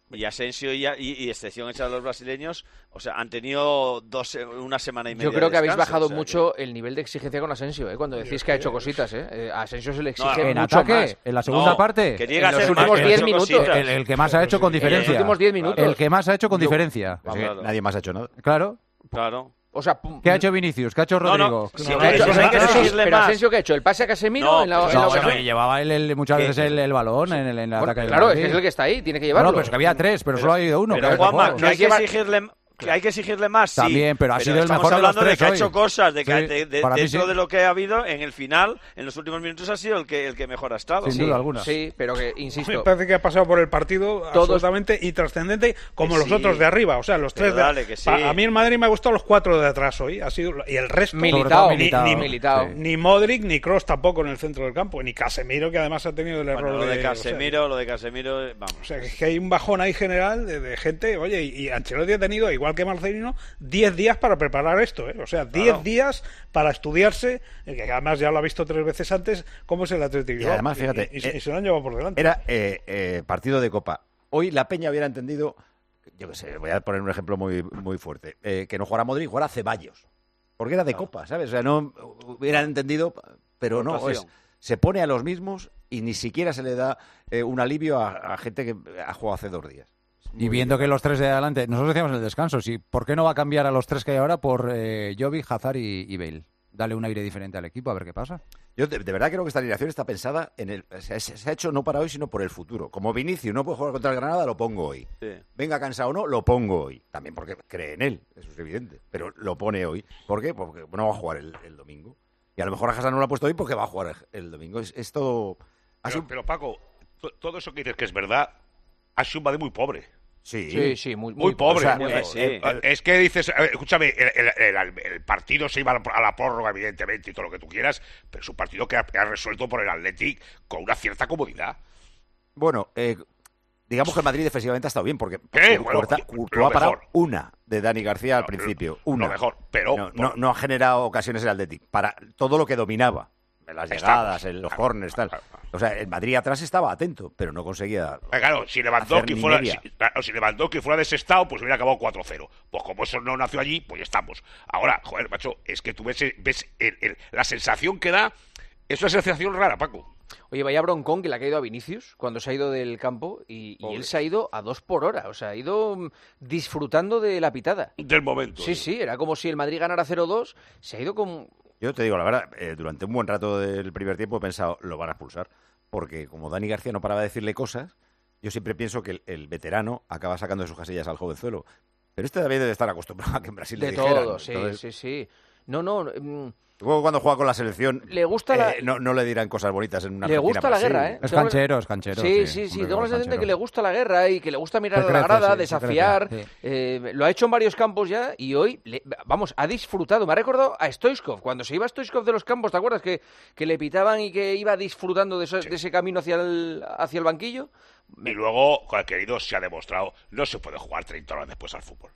Y Asensio y, y, y excepción hecha de los brasileños, o sea, han tenido dos, una semana y media. Yo creo de que habéis descanso, bajado o sea, mucho que... el nivel de exigencia con Asensio, ¿eh? Cuando decís que ha hecho cositas, ¿eh? eh a Asensio se le exige no, en mucho ataque, más. en la segunda no, parte, que llega en los últimos diez minutos. El, el que más ha hecho con diferencia. En los últimos diez minutos. El que más ha hecho con Yo, diferencia. Pues claro. Nadie más ha hecho nada. Claro. Claro. O sea, ¿qué ha hecho Vinicius? ¿Qué ha hecho Rodrigo? No, no, sí, no, no, hecho, no, hay que exigirle pero más. Asensio, ¿qué ha hecho? ¿El pase a Casemiro? No, en la, no, en la bueno, llevaba él, el, muchas veces el, el balón en el, en el bueno, ataque. Claro, del es que es el que está ahí, tiene que llevarlo. No, no, pero es que había tres, pero, pero solo ha habido uno. Pero Juanma, que hay que exigirle... Que hay que exigirle más, sí. También, pero ha sido el mejor de los tres. Estamos hablando de que hoy. ha hecho cosas, de que sí, de, de, para dentro sí. de lo que ha habido en el final, en los últimos minutos ha sido el que el que mejor ha estado. Sin sí, duda alguna. Sí, pero que, insisto... Me parece que ha pasado por el partido todos... absolutamente y trascendente, como que los sí. otros de arriba. O sea, los tres pero de dale, que sí. A mí en Madrid me ha gustado los cuatro de atrás hoy. Ha sido Y el resto... Militao, ni, Militao, ni, Militao. Sí. ni Modric, ni Kroos tampoco en el centro del campo, ni Casemiro, que además ha tenido el error bueno, lo de, de Casemiro, o sea, lo de Casemiro, vamos. O sea, que hay un bajón ahí general de, de gente. Oye, y, y Ancelotti ha tenido, igual que Marcelino, diez días para preparar esto, ¿eh? O sea, diez claro. días para estudiarse, que además ya lo ha visto tres veces antes, cómo es el Atlético. Y además, fíjate, y, y, eh, y se lo han llevado por delante. Era eh, eh, partido de Copa. Hoy la Peña hubiera entendido, yo qué sé, voy a poner un ejemplo muy, muy fuerte, eh, que no jugara Modric, jugara Ceballos. Porque era de claro. Copa, ¿sabes? O sea, no hubieran entendido, pero no, es, se pone a los mismos y ni siquiera se le da eh, un alivio a, a gente que ha jugado hace dos días. Y viendo que los tres de adelante, nosotros decíamos en el descanso, sí, ¿por qué no va a cambiar a los tres que hay ahora por eh, Jovic, Hazard y, y Bale? Dale un aire diferente al equipo, a ver qué pasa. Yo de, de verdad creo que esta alineación está pensada en el, se, se ha hecho no para hoy, sino por el futuro. Como Vinicius no puede jugar contra el Granada, lo pongo hoy. Sí. Venga cansado o no, lo pongo hoy. También porque cree en él, eso es evidente. Pero lo pone hoy. ¿Por qué? Porque no va a jugar el, el domingo. Y a lo mejor a Hazard no lo ha puesto hoy porque va a jugar el, el domingo. Es, es todo... Pero, un... pero Paco, to, todo eso que dices que es verdad, ha sido un Madrid muy pobre. Sí, sí, sí, muy, muy, muy pobre. O sea, muy, eh, sí. eh, es que dices, eh, escúchame, el, el, el, el partido se iba a la prórroga, evidentemente, y todo lo que tú quieras, pero es un partido que ha, ha resuelto por el Athletic con una cierta comodidad. Bueno, eh, digamos que el Madrid defensivamente ha estado bien, porque ¿Qué? Bueno, Courtois ha parado una de Dani García al no, principio. Una. Lo mejor, pero... No, no, no ha generado ocasiones el Athletic, para todo lo que dominaba. Las llegadas, en los corners, tal. O sea, el Madrid atrás estaba atento, pero no conseguía. Claro, si Lewandowski fuera, si, si Lewandowski fuera de ese estado, pues hubiera acabado cuatro cero. Pues como eso no nació allí, pues ya estamos. Ahora, joder, macho, es que tú ves, ves el, el, la sensación que da, es una sensación rara, Paco. Oye, vaya broncón que le ha caído a Vinicius cuando se ha ido del campo y, y él se ha ido a dos por hora. O sea, ha ido disfrutando de la pitada. Del momento. Sí, sí, sí, era como si el Madrid ganara cero dos. Se ha ido con... Yo te digo, la verdad, eh, durante un buen rato del primer tiempo he pensado, lo van a expulsar. Porque como Dani García no paraba de decirle cosas, yo siempre pienso que el, el veterano acaba sacando de sus casillas al jovenzuelo. Pero este también debe estar acostumbrado a que en Brasil de le dijeran. todo, sí, Entonces, sí, sí. No, no... Mmm... Luego cuando juega con la selección, le gusta la... eh, no, no le dirán cosas bonitas en una Le gusta la guerra, ¿eh? Es canchero, es canchero. Sí, sí, sí. sí. Tengo la sensación de que le gusta la guerra y que le gusta mirar a la grada, sí, desafiar. Sí. Eh, lo ha hecho en varios campos ya y hoy, le, vamos, ha disfrutado. Me ha recordado a Stoichkov. Cuando se iba Stoichkov de los campos, ¿te acuerdas? Que, que le pitaban y que iba disfrutando de, eso, sí. de ese camino hacia el, hacia el banquillo. Y luego, querido, se ha demostrado, no se puede jugar treinta horas después al fútbol.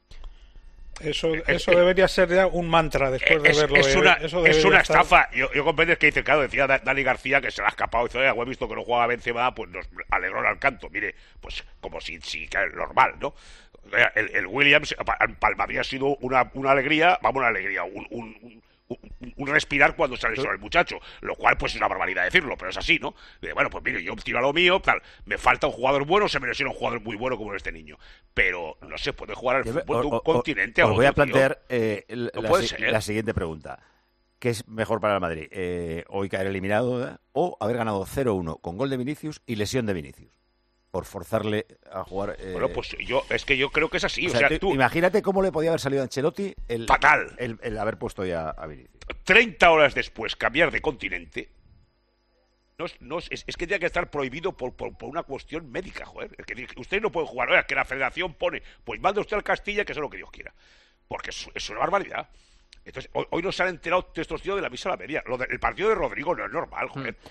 Eso, eso debería ser ya un mantra después de es, verlo. Es una, eso es una estar... estafa. Yo, yo comprendo que dice, claro, decía Dani García que se le ha escapado. Y dice, he visto que no jugaba Benzema, pues nos alegró al canto. Mire, pues como si, si que es normal, ¿no? El, el Williams, para el Madrid ha sido una, una alegría, vamos, una alegría, un, un, un, un respirar cuando sale sobre el muchacho, lo cual pues es una barbaridad decirlo, pero es así, ¿no? Y, bueno, pues mire, yo tiro a lo mío, tal, me falta un jugador bueno, se me lesiona un jugador muy bueno como este niño, pero no se puede jugar al fútbol o, de un o, continente o, a otro. Os voy a plantear eh, el, no la, puede si, ser. la siguiente pregunta. ¿Qué es mejor para el Madrid? Eh, ¿Hoy caer eliminado eh? o haber ganado cero uno con gol de Vinicius y lesión de Vinicius? Por forzarle a jugar... Eh... Bueno, pues yo es que yo creo que es así. O o sea, sea, tú... Imagínate cómo le podía haber salido a Ancelotti el, fatal el, el haber puesto ya a Vinicius. treinta horas después cambiar de continente no, no, es, es que tiene que estar prohibido por, por, por una cuestión médica, joder. Es que usted no puede jugar. Oiga, que la federación pone, pues manda usted al Castilla que sea lo que Dios quiera. Porque es, es una barbaridad. Entonces, hoy, hoy nos han enterado de estos tíos de la misa a la media. Lo de, el partido de Rodrigo no es normal, joder. Hmm.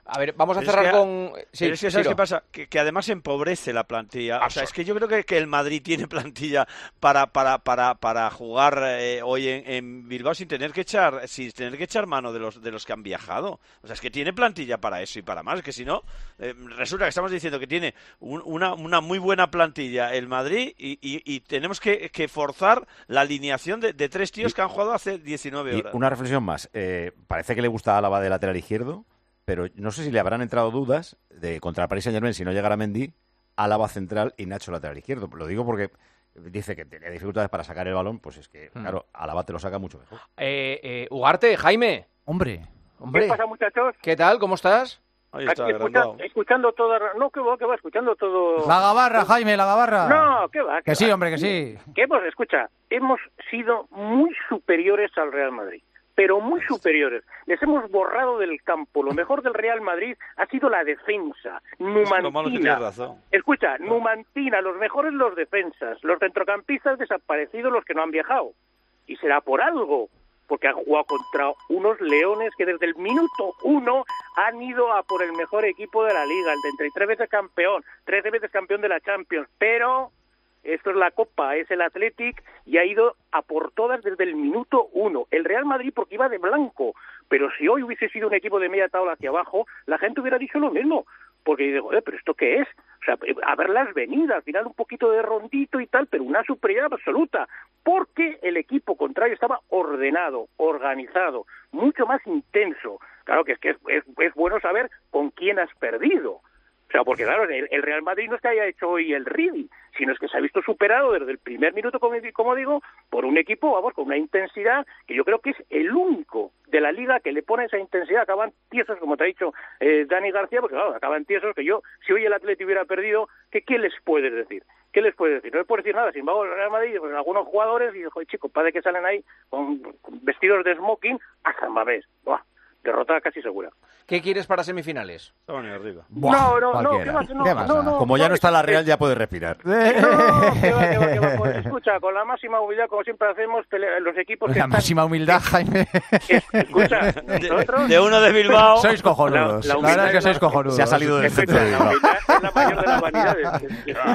A ver, vamos a Pero cerrar es que, con... Sí, pero es que, ¿sabes Ciro. qué pasa? Que, que además empobrece la plantilla. O sea, es que yo creo que, que el Madrid tiene plantilla para para para para jugar eh, hoy en, en Bilbao sin tener que echar sin tener que echar mano de los de los que han viajado. O sea, es que tiene plantilla para eso y para más. Es que si no, eh, resulta que estamos diciendo que tiene un, una, una muy buena plantilla el Madrid y, y, y tenemos que, que forzar la alineación de, de tres tíos que han jugado hace diecinueve Y horas. una reflexión más. Eh, parece que le gusta a Álava de lateral izquierdo, pero no sé si le habrán entrado dudas de contra el Paris Saint-Germain, si no llegara Mendy, Álava central y Nacho lateral izquierdo. Lo digo porque dice que tenía dificultades para sacar el balón, pues es que, Hmm. claro, Álava te lo saca mucho mejor. Eh, eh, Ugarte, Jaime. Hombre. Hombre. ¿Qué pasa, muchachos? ¿Qué tal? ¿Cómo estás? Ahí Aquí escucha- escuchando todo... No, que va, que va, escuchando todo... La gabarra, Jaime, la gabarra. No, que va. Que sí, hombre, que sí. Que hemos, escucha, hemos sido muy superiores al Real Madrid, pero muy superiores. Les hemos borrado del campo. Lo mejor del Real Madrid ha sido la defensa. Lo malo que Numantina. tienes razón. Escucha, Numantina, los mejores los defensas, los centrocampistas desaparecidos, los que no han viajado. Y será por algo, porque han jugado contra unos leones que desde el minuto uno han ido a por el mejor equipo de la liga, el de treinta y tres veces campeón, trece veces campeón de la Champions, pero esto es la Copa, es el Athletic y ha ido a por todas desde el minuto uno. El Real Madrid porque iba de blanco, pero si hoy hubiese sido un equipo de media tabla hacia abajo, la gente hubiera dicho lo mismo, porque digo, joder, pero ¿esto qué es? O sea, a verlas venir, al final un poquito de rondito y tal, pero una superioridad absoluta, porque el equipo contrario estaba ordenado, organizado, mucho más intenso. Claro que es que es, es, es bueno saber con quién has perdido. O sea, porque claro, el, el Real Madrid no es que haya hecho hoy el Ridi, sino es que se ha visto superado desde el primer minuto, como, como digo, por un equipo, vamos, con una intensidad que yo creo que es el único de la liga que le pone esa intensidad. Acaban tiesos, como te ha dicho eh, Dani García, porque claro, acaban tiesos que yo, si hoy el Atleti hubiera perdido, ¿qué, qué les puedes decir? ¿Qué les puedes decir? No les puedes decir nada. Sin embargo, el Real Madrid, pues, algunos jugadores, y joder, chicos, padre que salen ahí con, con vestidos de smoking, a San Mamés. Buah, derrota casi segura. ¿Qué quieres para semifinales? Estaban ahí arriba. No, no, no, Cualquiera. ¿qué vas? No, ¿Qué no, pasa? no, Como ya no, no está la Real, ya puede respirar. No, que va, que va, que va. Pues, escucha, con la máxima humildad, como siempre hacemos, pele- los equipos que La están... máxima humildad, Jaime. Escucha, nosotros... De uno de Bilbao. Sois cojonudos. La- La, la verdad es que humildad sois es la- cojonudos. Se ha salido del Escucha, centro de la Bilbao. humildad es la mayor de las vanidades.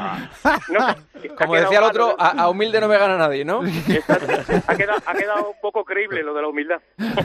No, Como ha decía el quedado otro, mal, a, a humilde no me gana nadie, ¿no? ha quedado, ha quedado un poco creíble lo de la humildad.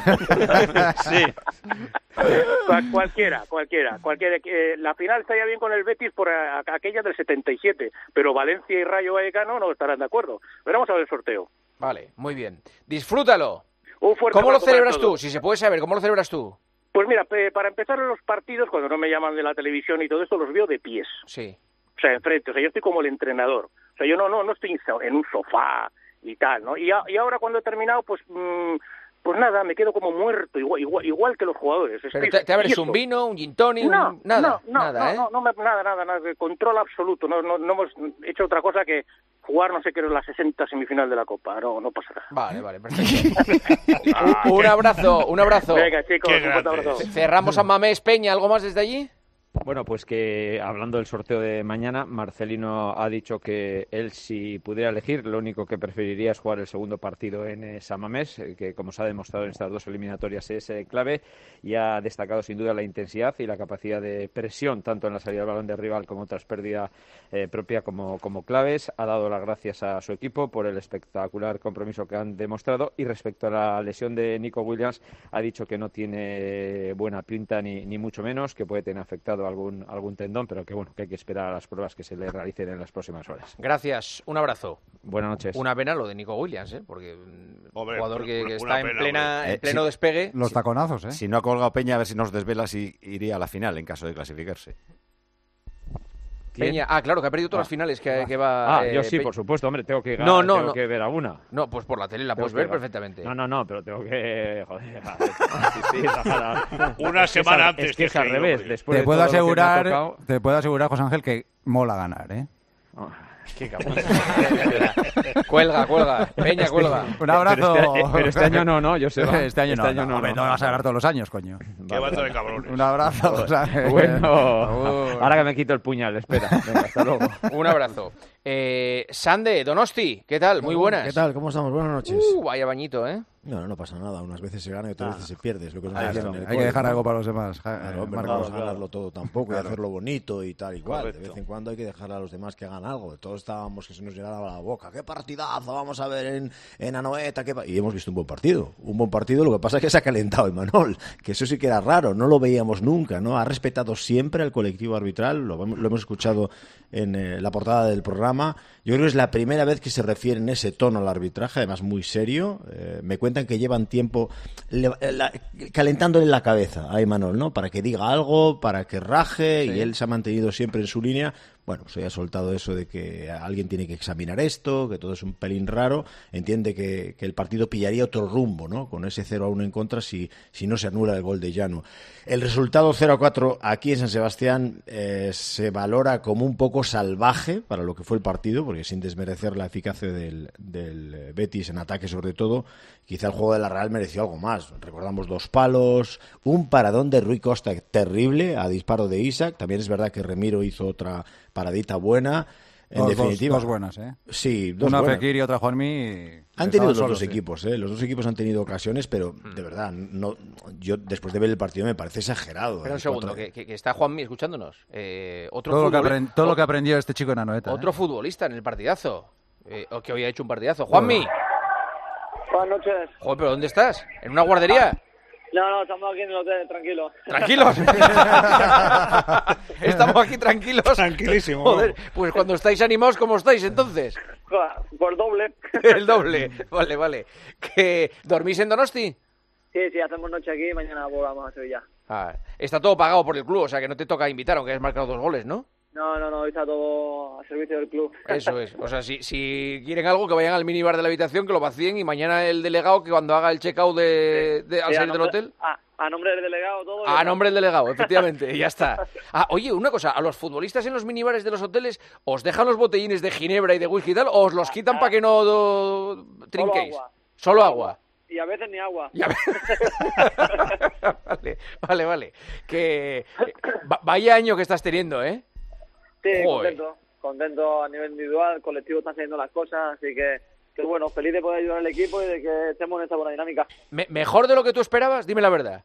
Sí. Cual- cualquiera, cualquiera, cualquiera. Eh, la final estaría bien con el Betis por a- a- aquella del setenta y siete, pero Valencia y Rayo Vallecano no estarán de acuerdo. Pero vamos a ver el sorteo. Vale, muy bien. Disfrútalo. Un fuerte ¿Cómo lo abrazo para celebras tú? todos. Si se puede saber, ¿cómo lo celebras tú? Pues mira, pe- para empezar los partidos, cuando no me llaman de la televisión y todo esto, los veo de pies. Sí. O sea, enfrente. O sea, yo estoy como el entrenador. O sea, yo no no no estoy en un sofá y tal, ¿no? Y, a- y ahora cuando he terminado, pues... mmm, pues nada, me quedo como muerto, igual igual, igual que los jugadores. Pero Estoy te, te abres quieto. un vino, un gin tonic, No, un- nada, no, no, nada, no, ¿eh? no, no me- nada, nada, nada, de control absoluto. No, no, no hemos hecho otra cosa que jugar, no sé qué, la sesenta semifinal de la Copa. No, no pasa nada. Vale, vale, perfecto. un, un abrazo, un abrazo. Venga, chicos, un fuerte abrazo. Cerramos a Mamés Peña, ¿algo más desde allí? Bueno, pues que hablando del sorteo de mañana, Marcelino ha dicho que él, si pudiera elegir, lo único que preferiría es jugar el segundo partido en eh, San Mamés, eh, que como se ha demostrado en estas dos eliminatorias es eh, clave, y ha destacado sin duda la intensidad y la capacidad de presión, tanto en la salida del balón de rival como tras pérdida eh, propia como, como claves. Ha dado las gracias a su equipo por el espectacular compromiso que han demostrado, y respecto a la lesión de Nico Williams, ha dicho que no tiene buena pinta ni, ni mucho menos, que puede tener afectado algún algún tendón, pero que bueno, que hay que esperar a las pruebas que se le realicen en las próximas horas. Gracias, un abrazo. Buenas noches. Una pena lo de Nico Williams, ¿eh? Porque un Hombre, jugador que, que una está en pena, plena hombre. en pleno Eh, sí. despegue. Los taconazos, ¿eh? Si no ha colgado Peña, a ver si nos desvela si iría a la final en caso de clasificarse. Peña, ah, claro, que ha perdido todas Ah. las finales que, que va. Ah, eh, yo sí, Pe- por supuesto, hombre, tengo que, No, no, tengo no. que ver alguna. No, pues por la tele la Tengo puedes que ver ver. perfectamente. No, no, no, pero tengo que... Joder, a ver, sí, sí, ojalá. Una Es que es semana al- antes Es que es que al yo, revés. hombre. Después Te de puedo todo lo que me ha asegurar, tocado- te puedo asegurar, José Ángel, que mola ganar, ¿eh? Qué cabrón. Cuelga, cuelga. Peña, cuelga. Un abrazo. Pero este, pero este año no, ¿no? Yo sé. Este año no, no, hombre, no me vas a ganar todos los años, coño. Qué banda de cabrones. Un abrazo, José Ángel. Bueno, Agur. ahora que me quito el puñal, espera. Venga, hasta luego. Un abrazo. Eh, Sande, Donosti, ¿qué tal? Muy buenas. ¿Qué tal? ¿Cómo estamos? Buenas noches. Uh, vaya bañito, ¿eh? No, no, no pasa nada. Unas veces se gana y otras Ah. veces se pierde. Es lo que nos Ah, decían claro. en el Hay que cole, dejar ¿no? algo para los demás. Ja- Claro, eh, hombre, Marcos. no vamos a ganarlo todo tampoco Claro. y hacerlo bonito y tal y cual. De Correcto. vez en cuando hay que dejar a los demás que hagan algo. Todos estábamos que se nos llenaba la boca. ¡Qué partidazo! Vamos a ver en, en Anoeta. Qué pa-". Y hemos visto un buen partido. Un buen partido. Lo que pasa es que se ha calentado Imanol. Que eso sí que era raro. No lo veíamos nunca, ¿no? Ha respetado siempre al colectivo arbitral. Lo, hemos- lo hemos escuchado en eh, la portada del programa. Yo creo que es la primera vez que se refiere en ese tono al arbitraje, además muy serio. Eh, me cuentan que llevan tiempo le- la- calentándole la cabeza a Imanol, ¿no? Para que diga algo, para que raje, Sí. y él se ha mantenido siempre en su línea. Bueno, pues hoy ha soltado eso de que alguien tiene que examinar esto, que todo es un pelín raro. Entiende que, que el partido pillaría otro rumbo, ¿no? Con ese cero a uno en contra si, si no se anula el gol de Llano. El resultado cero a cuatro aquí en San Sebastián eh, se valora como un poco salvaje para lo que fue el partido, porque sin desmerecer la eficacia del, del Betis en ataque sobre todo, quizá el juego de la Real mereció algo más. Recordamos dos palos, un paradón de Rui Costa terrible a disparo de Isaac. También es verdad que Remiro hizo otra paradita buena. En Dos- definitiva, dos buenas, ¿eh? Sí, dos Una buenas. Fekir y otra Juanmi. y Han tenido estaban los solos, dos sí. equipos, ¿eh? Los dos equipos han tenido ocasiones, pero de verdad, no, yo después de ver el partido me parece exagerado. Espera un ¿eh? segundo, Cuatro- que, que- que está Juanmi escuchándonos. Eh, otro Todo, lo que, futbol- apren- todo lo que aprendió este chico en Anoeta. ¿eh? Otro futbolista en el partidazo. Eh, o que hoy ha hecho un partidazo. Juanmi. Buenas noches. Joder, ¿pero dónde estás? ¿En una guardería? No, no, estamos aquí en el hotel, tranquilo. Tranquilos. Estamos aquí tranquilos. Tranquilísimo. Joder, pues cuando estáis animados, ¿cómo estáis entonces? Por doble. El doble. Vale, vale. ¿Que dormís en Donosti? Sí, sí, hacemos noche aquí y mañana volvamos a Sevilla. Ah, está todo pagado por el club, o sea que no te toca invitar, aunque has marcado dos goles, ¿no? No, no, no, hoy está todo a servicio del club. Eso es. O sea, si, si quieren algo, que vayan al minibar de la habitación, que lo vacíen y mañana el delegado, que cuando haga el check-out de, de- al Sí, a salir del nombre- hotel... A, a nombre del delegado todo. A nombre del delegado, efectivamente, y ya está. Ah, oye, una cosa, a los futbolistas en los minibares de los hoteles, ¿os dejan los botellines de ginebra y de whisky y tal, o os los quitan para que no do- trinquéis? agua. Solo agua. Y a veces ni agua. Vale, vale, vale. Que eh, va- vaya año que estás teniendo, ¿eh? Sí, Joder. contento. Contento a nivel individual, el colectivo está haciendo las cosas, así que, que bueno, feliz de poder ayudar al equipo y de que estemos en esta buena dinámica. Me- ¿Mejor de lo que tú esperabas? Dime la verdad.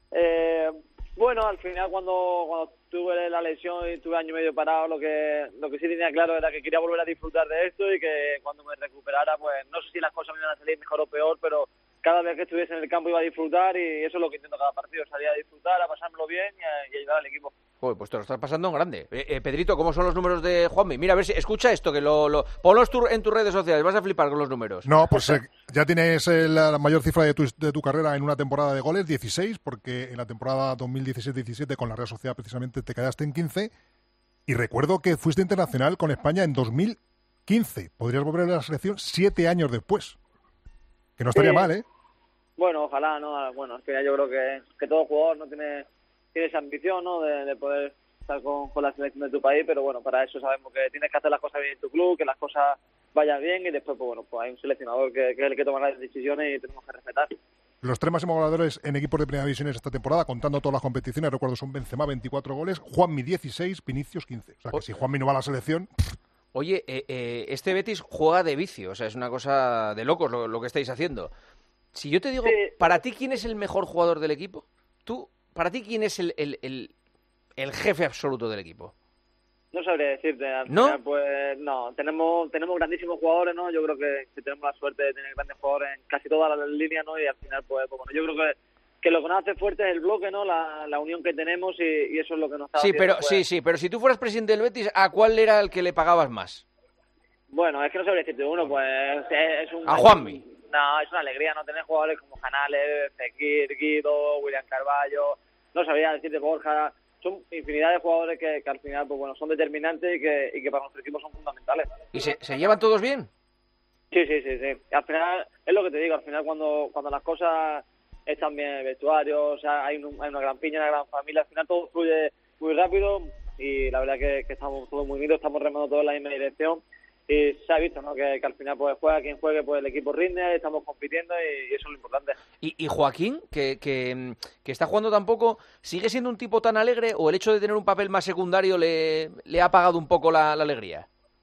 Eh, bueno, al final cuando, cuando tuve la lesión y tuve año y medio parado, lo que lo que sí tenía claro era que quería volver a disfrutar de esto y que cuando me recuperara, pues no sé si las cosas me iban a salir mejor o peor, pero cada vez que estuviese en el campo iba a disfrutar y eso es lo que intento cada partido, salir a disfrutar, a pasármelo bien y, a, y ayudar al equipo. Joder, pues te lo estás pasando en grande. Eh, eh, Pedrito, ¿cómo son los números de Juanmi? Mira, a ver si escucha esto, que lo, lo ponlos tú en tus redes sociales, vas a flipar con los números. No, pues eh, ya tienes eh, la la mayor cifra de tu, de tu carrera en una temporada de goles, dieciséis, porque en la temporada dos mil dieciséis diecisiete con la Real Sociedad precisamente te quedaste en quince. Y recuerdo que fuiste internacional con España en dos mil quince. Podrías volver a la selección siete años después. Que no estaría Sí. mal, ¿eh? Bueno, ojalá, ¿no? Bueno, al final yo creo que, que todo jugador no tiene, tiene esa ambición, ¿no? De, de poder estar con, con la selección de tu país, pero bueno, para eso sabemos que tienes que hacer las cosas bien en tu club, que las cosas vayan bien y después, pues bueno, pues hay un seleccionador que, que es el que toma las decisiones y tenemos que respetar. Los tres máximos goleadores en equipos de primera división esta temporada, contando todas las competiciones, recuerdo son Benzema veinticuatro goles, Juanmi dieciséis, Vinicius quince. O sea que si Juanmi no va a la selección, Oye, eh, eh, este Betis juega de vicio, o sea, es una cosa de locos lo, lo que estáis haciendo. Si yo te digo, ¿para ti quién es el mejor jugador del equipo? Tú, ¿para ti quién es el, el, el, el jefe absoluto del equipo? No sabría decirte, al ¿No? final, pues no, tenemos tenemos grandísimos jugadores, ¿no? Yo creo que, que tenemos la suerte de tener grandes jugadores en casi todas las líneas, ¿no? Y al final, pues, pues bueno, yo creo que, que lo que nos hace fuerte es el bloque, ¿no? La, la unión que tenemos y, y eso es lo que nos está Sí, haciendo, pero pues, sí, sí, pero si tú fueras presidente del Betis, ¿a cuál era el que le pagabas más? Bueno, es que no sabría decirte uno, pues es, es un... A Juanmi. No, es una alegría no tener jugadores como Canales, Fekir, Guido, William Carballo, no sabría decirte Borja, son infinidad de jugadores que, que al final pues bueno son determinantes y que, y que para nuestro equipo son fundamentales. ¿Y se, se llevan todos bien? Sí, sí, sí, sí. Al final, es lo que te digo, al final cuando, cuando las cosas están bien en el vestuario, o sea, hay, un- hay una gran piña, una gran familia, al final todo fluye muy rápido y la verdad que, que estamos todos muy unidos, estamos remando todos en la misma dirección. Y se ha visto, ¿no? Que, que al final, pues juega quien juegue, pues el equipo rinde, estamos compitiendo y, y eso es lo importante. ¿Y, y Joaquín, que, que, que está jugando tan poco, sigue siendo un tipo tan alegre o el hecho de tener un papel más secundario le, le ha apagado un poco la, la alegría?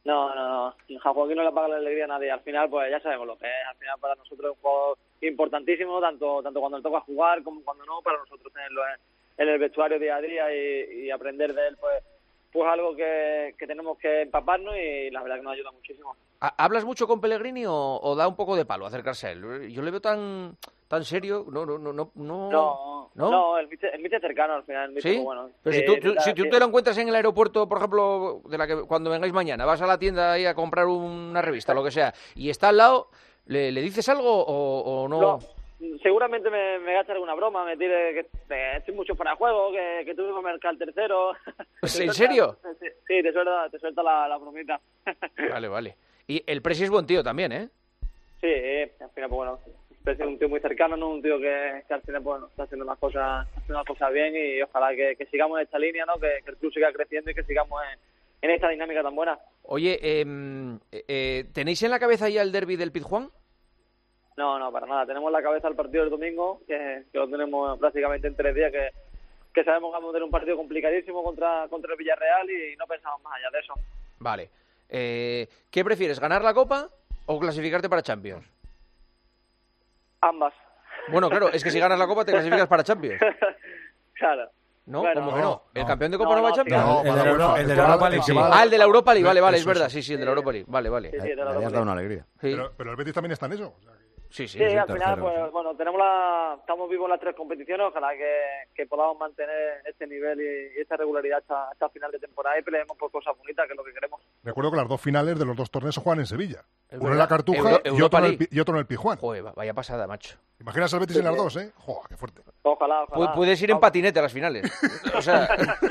No, no, no. A Joaquín no le apaga la alegría a nadie. Al final, pues ya sabemos lo que es. Al final, para nosotros es un jugador importantísimo, tanto tanto cuando le toca jugar como cuando no, para nosotros tenerlo en, en el vestuario día a día y, y aprender de él, pues pues algo que, que tenemos que empaparnos y la verdad que nos ayuda muchísimo. ¿Hablas mucho con Pellegrini o, o da un poco de palo acercarse a él? Yo le veo tan tan serio. No, no, no, no. No, no, no el Mister es cercano al final. El mister, ¿Sí? Bueno, pero sí, si tú, tú- está- si tú sí. te lo encuentras en el aeropuerto, por ejemplo, de la que cuando vengáis mañana, vas a la tienda ahí a comprar una revista, lo que sea, y está al lado, ¿le, le dices algo o, o no? No, seguramente me, me gaste alguna broma, me tire que, que estoy mucho para juego, que, que tuve que marcar el tercero. ¿En Te suelta- serio? Sí, sí, te suelta, te suelta la, la bromita. Vale, vale. Y el Presi es buen tío también, ¿eh? Sí, al final, pues bueno, es un tío muy cercano, no un tío que, que al final pues, bueno, está haciendo las cosas, haciendo las cosas bien y ojalá que, que sigamos en esta línea, ¿no? Que, que el club siga creciendo y que sigamos en, en esta dinámica tan buena. Oye, em, eh, eh, ¿tenéis en la cabeza ya el derbi del Pizjuán? No, no, para nada. Tenemos en la cabeza el partido del domingo, que, que lo tenemos prácticamente en tres días, que, que sabemos que vamos a tener un partido complicadísimo contra, contra el Villarreal y no pensamos más allá de eso. Vale. Eh, ¿Qué prefieres, ganar la Copa o clasificarte para Champions? Ambas. Bueno, claro, es que si ganas la Copa te clasificas para Champions. Claro. ¿No? Bueno, ¿Cómo que no, no? ¿El no. campeón de Copa No, no, va a no, Champions? sí, El, el de Euro- el de la Europa League, sí. Ah, el de la Europa League, vale, vale, es Eso, verdad, eso. sí, sí, el de la Europa League, vale, vale. Sí, sí, de la Le Europa has dado League. una alegría. Sí. Pero, pero el Betis también está en eso. O sea, que- Sí, sí. Sí, es al el final, tercero, pues bueno, tenemos la, estamos vivos en las tres competiciones, ojalá que, que podamos mantener este nivel y, y esta regularidad hasta, hasta final de temporada y peleemos por cosas bonitas, que es lo que queremos. Recuerdo que las dos finales de los dos torneos se juegan en Sevilla. Es Uno en verdad. la Cartuja Euro- y, Europa otro en el, League. Pi- y otro en el Pizjuán. Joder, vaya pasada, macho. Imaginas al Betis en las dos, ¿eh? Joder, qué fuerte. Ojalá, Pu- ojalá. Puedes ir en patinete a las finales. O sea,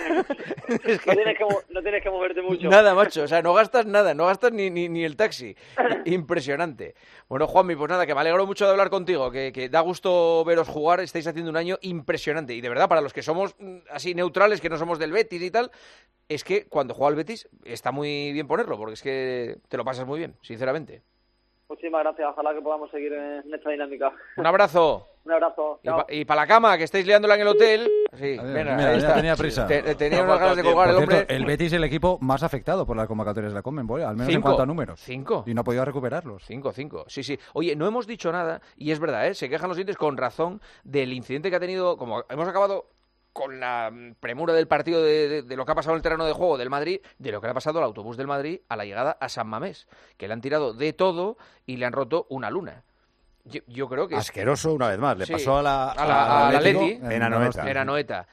No tienes que, mo- no tienes que moverte mucho. nada, macho. O sea, no gastas nada, no gastas ni, ni, ni el taxi. Impresionante. Bueno, Juanmi, pues nada, que me alegro mucho de hablar contigo, que, que da gusto veros jugar. Estáis haciendo un año impresionante. Y de verdad, para los que somos mm, así neutrales, que no somos del Betis y tal, es que cuando juega el Betis está muy bien ponerlo, porque es que te lo pasas muy bien, sinceramente. Muchísimas gracias, ojalá que podamos seguir en esta dinámica. Un abrazo. Un abrazo. Y para la cama, que estáis liándola en el hotel. Sí, Ver, venga, mira, ahí ya está. tenía prisa. Te- tenía unas ganas de colgar el Por hombre. cierto, el Betis es el equipo más afectado por las convocatorias de la Conmebol, al menos en Cinco. cuanto a números. Cinco. Y no ha podido recuperarlos. Cinco, cinco. Sí, sí. Oye, no hemos dicho nada, y es verdad, ¿eh? Se quejan los dientes con razón del incidente que ha tenido, como hemos acabado con la mm, premura del partido de, de- de lo que ha pasado en el terreno de juego del Madrid, de lo que le ha pasado al autobús del Madrid a la llegada a San Mamés, que le han tirado de todo y le han roto una luna. Yo, yo creo que es- Asqueroso una vez más. Le Sí, pasó a la, a la, a la Atlético Leti, en Anoeta. en Anoeta.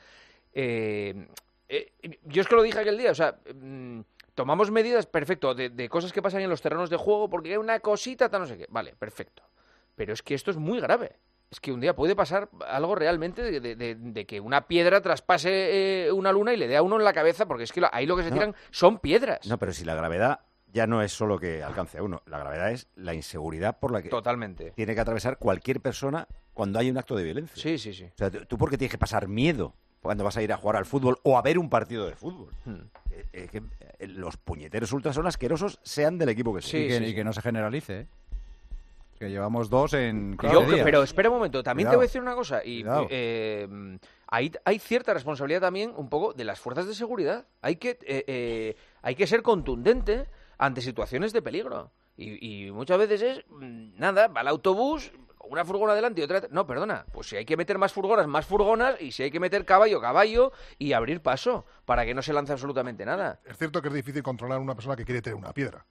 Eh, eh, yo es que lo dije aquel día, o sea, mm, tomamos medidas, perfecto, de, de cosas que pasan en los terrenos de juego, porque hay una cosita, tal, no sé qué. Vale, perfecto. Pero es que esto es muy grave. Es que un día puede pasar algo realmente de, de- de- de que una piedra traspase eh, una luna y le dé a uno en la cabeza, porque es que lo- ahí lo que se No. tiran son piedras. No, pero si la gravedad ya no es solo que alcance a uno, la gravedad es la inseguridad por la que Totalmente. tiene que atravesar cualquier persona cuando hay un acto de violencia. Sí, sí, sí. O sea, tú tú por qué tienes que pasar miedo cuando vas a ir a jugar al fútbol o a ver un partido de fútbol. Hmm. Eh, eh, que, eh, los puñeteros ultras son asquerosos, sean del equipo que sea. y, que, y que no se generalice, ¿eh? Que llevamos dos en quince Yo- días. pero espera un momento, también Cuidado. te voy a decir una cosa. Y Cuidado. eh, hay, hay cierta responsabilidad también un poco de las fuerzas de seguridad. Hay que, eh, eh, hay que ser contundente ante situaciones de peligro. Y, y muchas veces es, mm, nada, va el autobús, una furgona adelante y otra... No, perdona, pues si hay que meter más furgonas, más furgonas, y si hay que meter caballo, caballo, y abrir paso, para que no se lance absolutamente nada. Es cierto que es difícil controlar a una persona que quiere tener una piedra.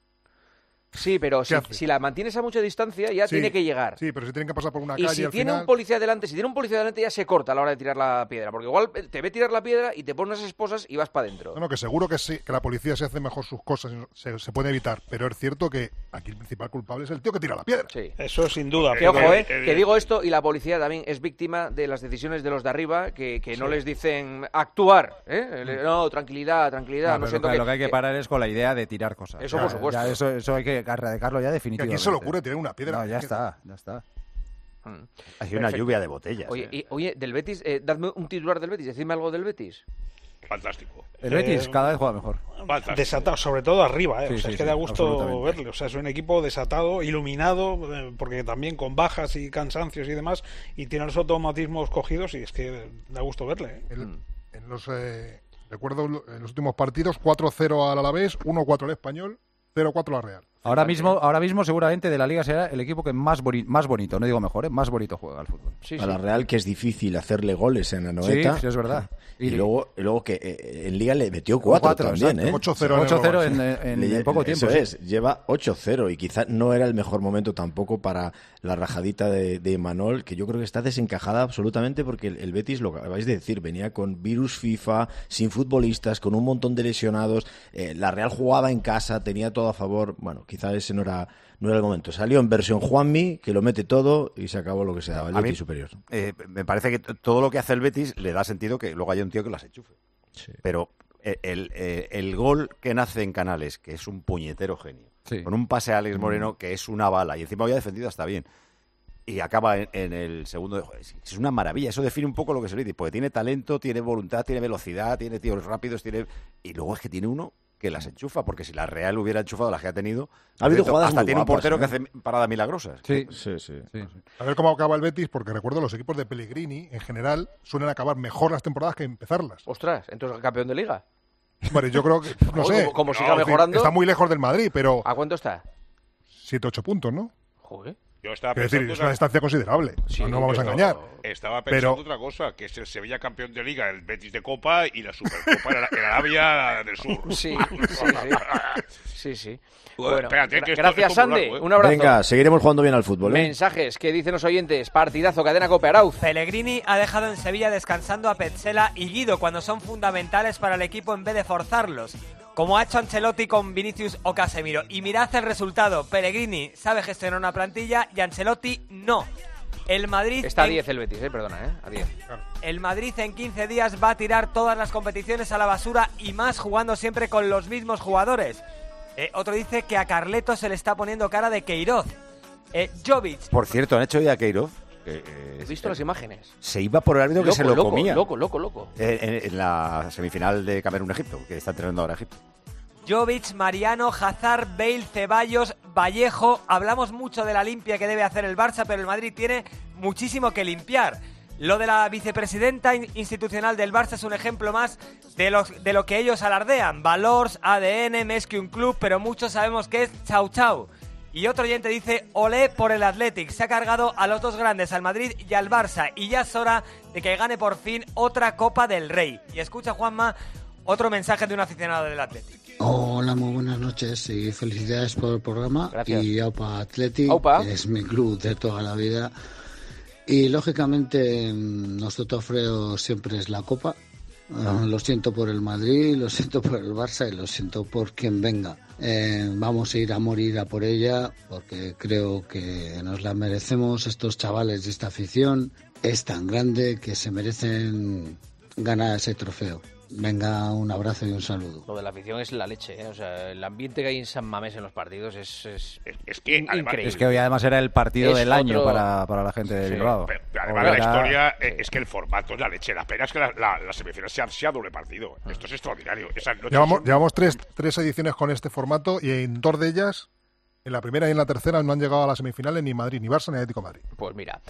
Sí, pero si, hace? si la mantienes a mucha distancia, ya Sí, tiene que llegar. Sí, pero si tienen que pasar por una Y calle si al tiene final... un policía delante, si tiene un policía delante ya se corta a la hora de tirar la piedra, porque igual te ve tirar la piedra y te pone unas esposas y vas para adentro. No, no, que seguro que sí, que la policía se hace mejor sus cosas, se, se puede evitar, pero es cierto que aquí el principal culpable es el tío que tira la piedra. Sí. Eso sin duda. Que ojo, eh, Eh, que digo esto y la policía también es víctima de las decisiones de los de arriba que, que no Sí. les dicen actuar, ¿eh? Le- No, tranquilidad, tranquilidad, Ah, no pero siento lo, que, lo que hay que que- parar es con la idea de tirar cosas. Eso Ya- por supuesto. ya eso, eso hay que erradicarlo ya definitivamente. ¿A quién se le ocurre tirar una piedra? No, ya ¿Qué- está, ya está. Mm. Ha sido una Perfecto. lluvia de botellas. Oye, eh. y- oye, del Betis, eh, dadme un titular del Betis, decidme algo del Betis. Fantástico. El Betis Eh, cada vez juega mejor. Desatado, sobre todo arriba, ¿eh? Sí, o sea, sí, es que sí, da gusto absolutamente. verle. O sea, es un equipo desatado, iluminado, eh, porque también con bajas y cansancios y demás, y tiene los automatismos cogidos, y es que da gusto verle. ¿eh? El- en los, eh, recuerdo en los últimos partidos, cuatro cero al Alavés, uno cuatro al Español, cero cuatro la Real. Ahora mismo, ahora mismo seguramente de la Liga será el equipo que más, boni más bonito, no digo mejor, ¿eh? más bonito juega al fútbol. Sí, a la Real que es difícil hacerle goles en la Anoeta. Sí, sí, es verdad. Y, y luego, luego que eh, en Liga le metió cuatro, cuatro también, ¿eh? ocho cero en, en, en, en poco tiempo. Eso sí. es, lleva ocho cero y quizás no era el mejor momento tampoco para la rajadita de, de Imanol, que yo creo que está desencajada absolutamente porque el, el Betis, lo acabáis de decir, venía con virus FIFA, sin futbolistas, con un montón de lesionados, eh, la Real jugaba en casa, tenía todo a favor, bueno, quizás ese no era no era el momento. Salió en versión Juanmi, que lo mete todo y se acabó lo que se daba, el A Betis mí, superior. Eh, me parece que todo lo que hace el Betis le da sentido que luego haya un tío que las enchufe. Sí. Pero el, el, el gol que nace en Canales, que es un puñetero genio, sí. con un pase a Alex Moreno, que es una bala, y encima había defendido hasta bien, y acaba en, en el segundo de juego. Es una maravilla, eso define un poco lo que es el Betis, porque tiene talento, tiene voluntad, tiene velocidad, tiene tiros rápidos, tiene y luego es que tiene uno que las enchufa, porque si la Real hubiera enchufado las que ha tenido, ha habido hasta jugadas muy tiene guapas, un portero ¿eh? que hace paradas milagrosas. Sí. Sí, sí, sí. A ver cómo acaba el Betis, porque recuerdo los equipos de Pellegrini, en general, suelen acabar mejor las temporadas que empezarlas. Ostras, entonces campeón de Liga. Vale, yo creo que, no Oye, sé, como, como siga no, mejorando. Está muy lejos del Madrid, pero... ¿A cuánto está? siete ocho puntos, ¿no? Joder. Yo estaba Es pensando decir, es una distancia considerable. Sí, no nos vamos a pero engañar. Estaba pensando Pero- otra cosa, que es el Sevilla campeón de Liga, el Betis de Copa y la Supercopa en, en Arabia del Sur. Sí, sí, sí. sí, sí. Bueno, Espérate, que esto- gracias, esto es muy Sande. largo, ¿eh? Un abrazo. Venga, seguiremos jugando bien al fútbol, ¿eh? Mensajes que dicen los oyentes. Partidazo, cadena Cope, Arauz. Pellegrini ha dejado en Sevilla descansando a Petzela y Guido cuando son fundamentales para el equipo en vez de forzarlos, como ha hecho Ancelotti con Vinicius o Casemiro. Y mirad el resultado. Pellegrini sabe gestionar una plantilla y Ancelotti no. El Madrid... Está a en- diez el Betis, eh, perdona, ¿eh? A diez. El Madrid en quince días va a tirar todas las competiciones a la basura y más jugando siempre con los mismos jugadores. Eh, otro dice que a Carleto se le está poniendo cara de Queiroz. Eh, Jovic. Por cierto, han hecho ya a Queiroz. Eh, eh, He visto las imágenes. Se iba por el árbitro que Loco, se lo loco, comía. loco, loco, loco. Eh, en, en la semifinal de Camerún-Egipto, que está entrenando ahora Egipto. Jovic, Mariano, Hazard, Bale, Ceballos, Vallejo. Hablamos mucho de la limpia que debe hacer el Barça, pero el Madrid tiene muchísimo que limpiar. Lo de la vicepresidenta in- institucional del Barça es un ejemplo más de lo, de lo que ellos alardean. Valors, A D N, més que un club, pero muchos sabemos que es chau chau. Y otro oyente dice, olé por el Athletic. Se ha cargado a los dos grandes, al Madrid y al Barça. Y ya es hora de que gane por fin otra Copa del Rey. Y escucha, Juanma, otro mensaje de un aficionado del Athletic. Hola, muy buenas noches y felicidades por el programa. Gracias. Y Aupa Athletic, Aupa. que es mi club de toda la vida. Y lógicamente nuestro trofeo siempre es la Copa. Uh, lo siento por el Madrid, lo siento por el Barça y lo siento por quien venga. Eh, vamos a ir a morir a por ella porque creo que nos la merecemos estos chavales de esta afición. Es tan grande que se merecen ganar ese trofeo. Venga, un abrazo y un saludo. Lo de la afición es la leche, ¿eh? O sea, el ambiente que hay en San Mamés en los partidos es, es, es que, además, increíble. Es que hoy además era el partido Es del año otro- para, para la gente de Sí, Bilbao. Pero, pero O además de la era- historia eh, es que el formato es la leche. La pena es que la, la, la semifinal sea, sea doble partido. Esto es extraordinario. Esas noches Llevamos, son- llevamos tres, tres ediciones con este formato y en dos de ellas, en la primera y en la tercera, no han llegado a las semifinales ni Madrid, ni Barça, ni Atlético de Madrid. Pues mira.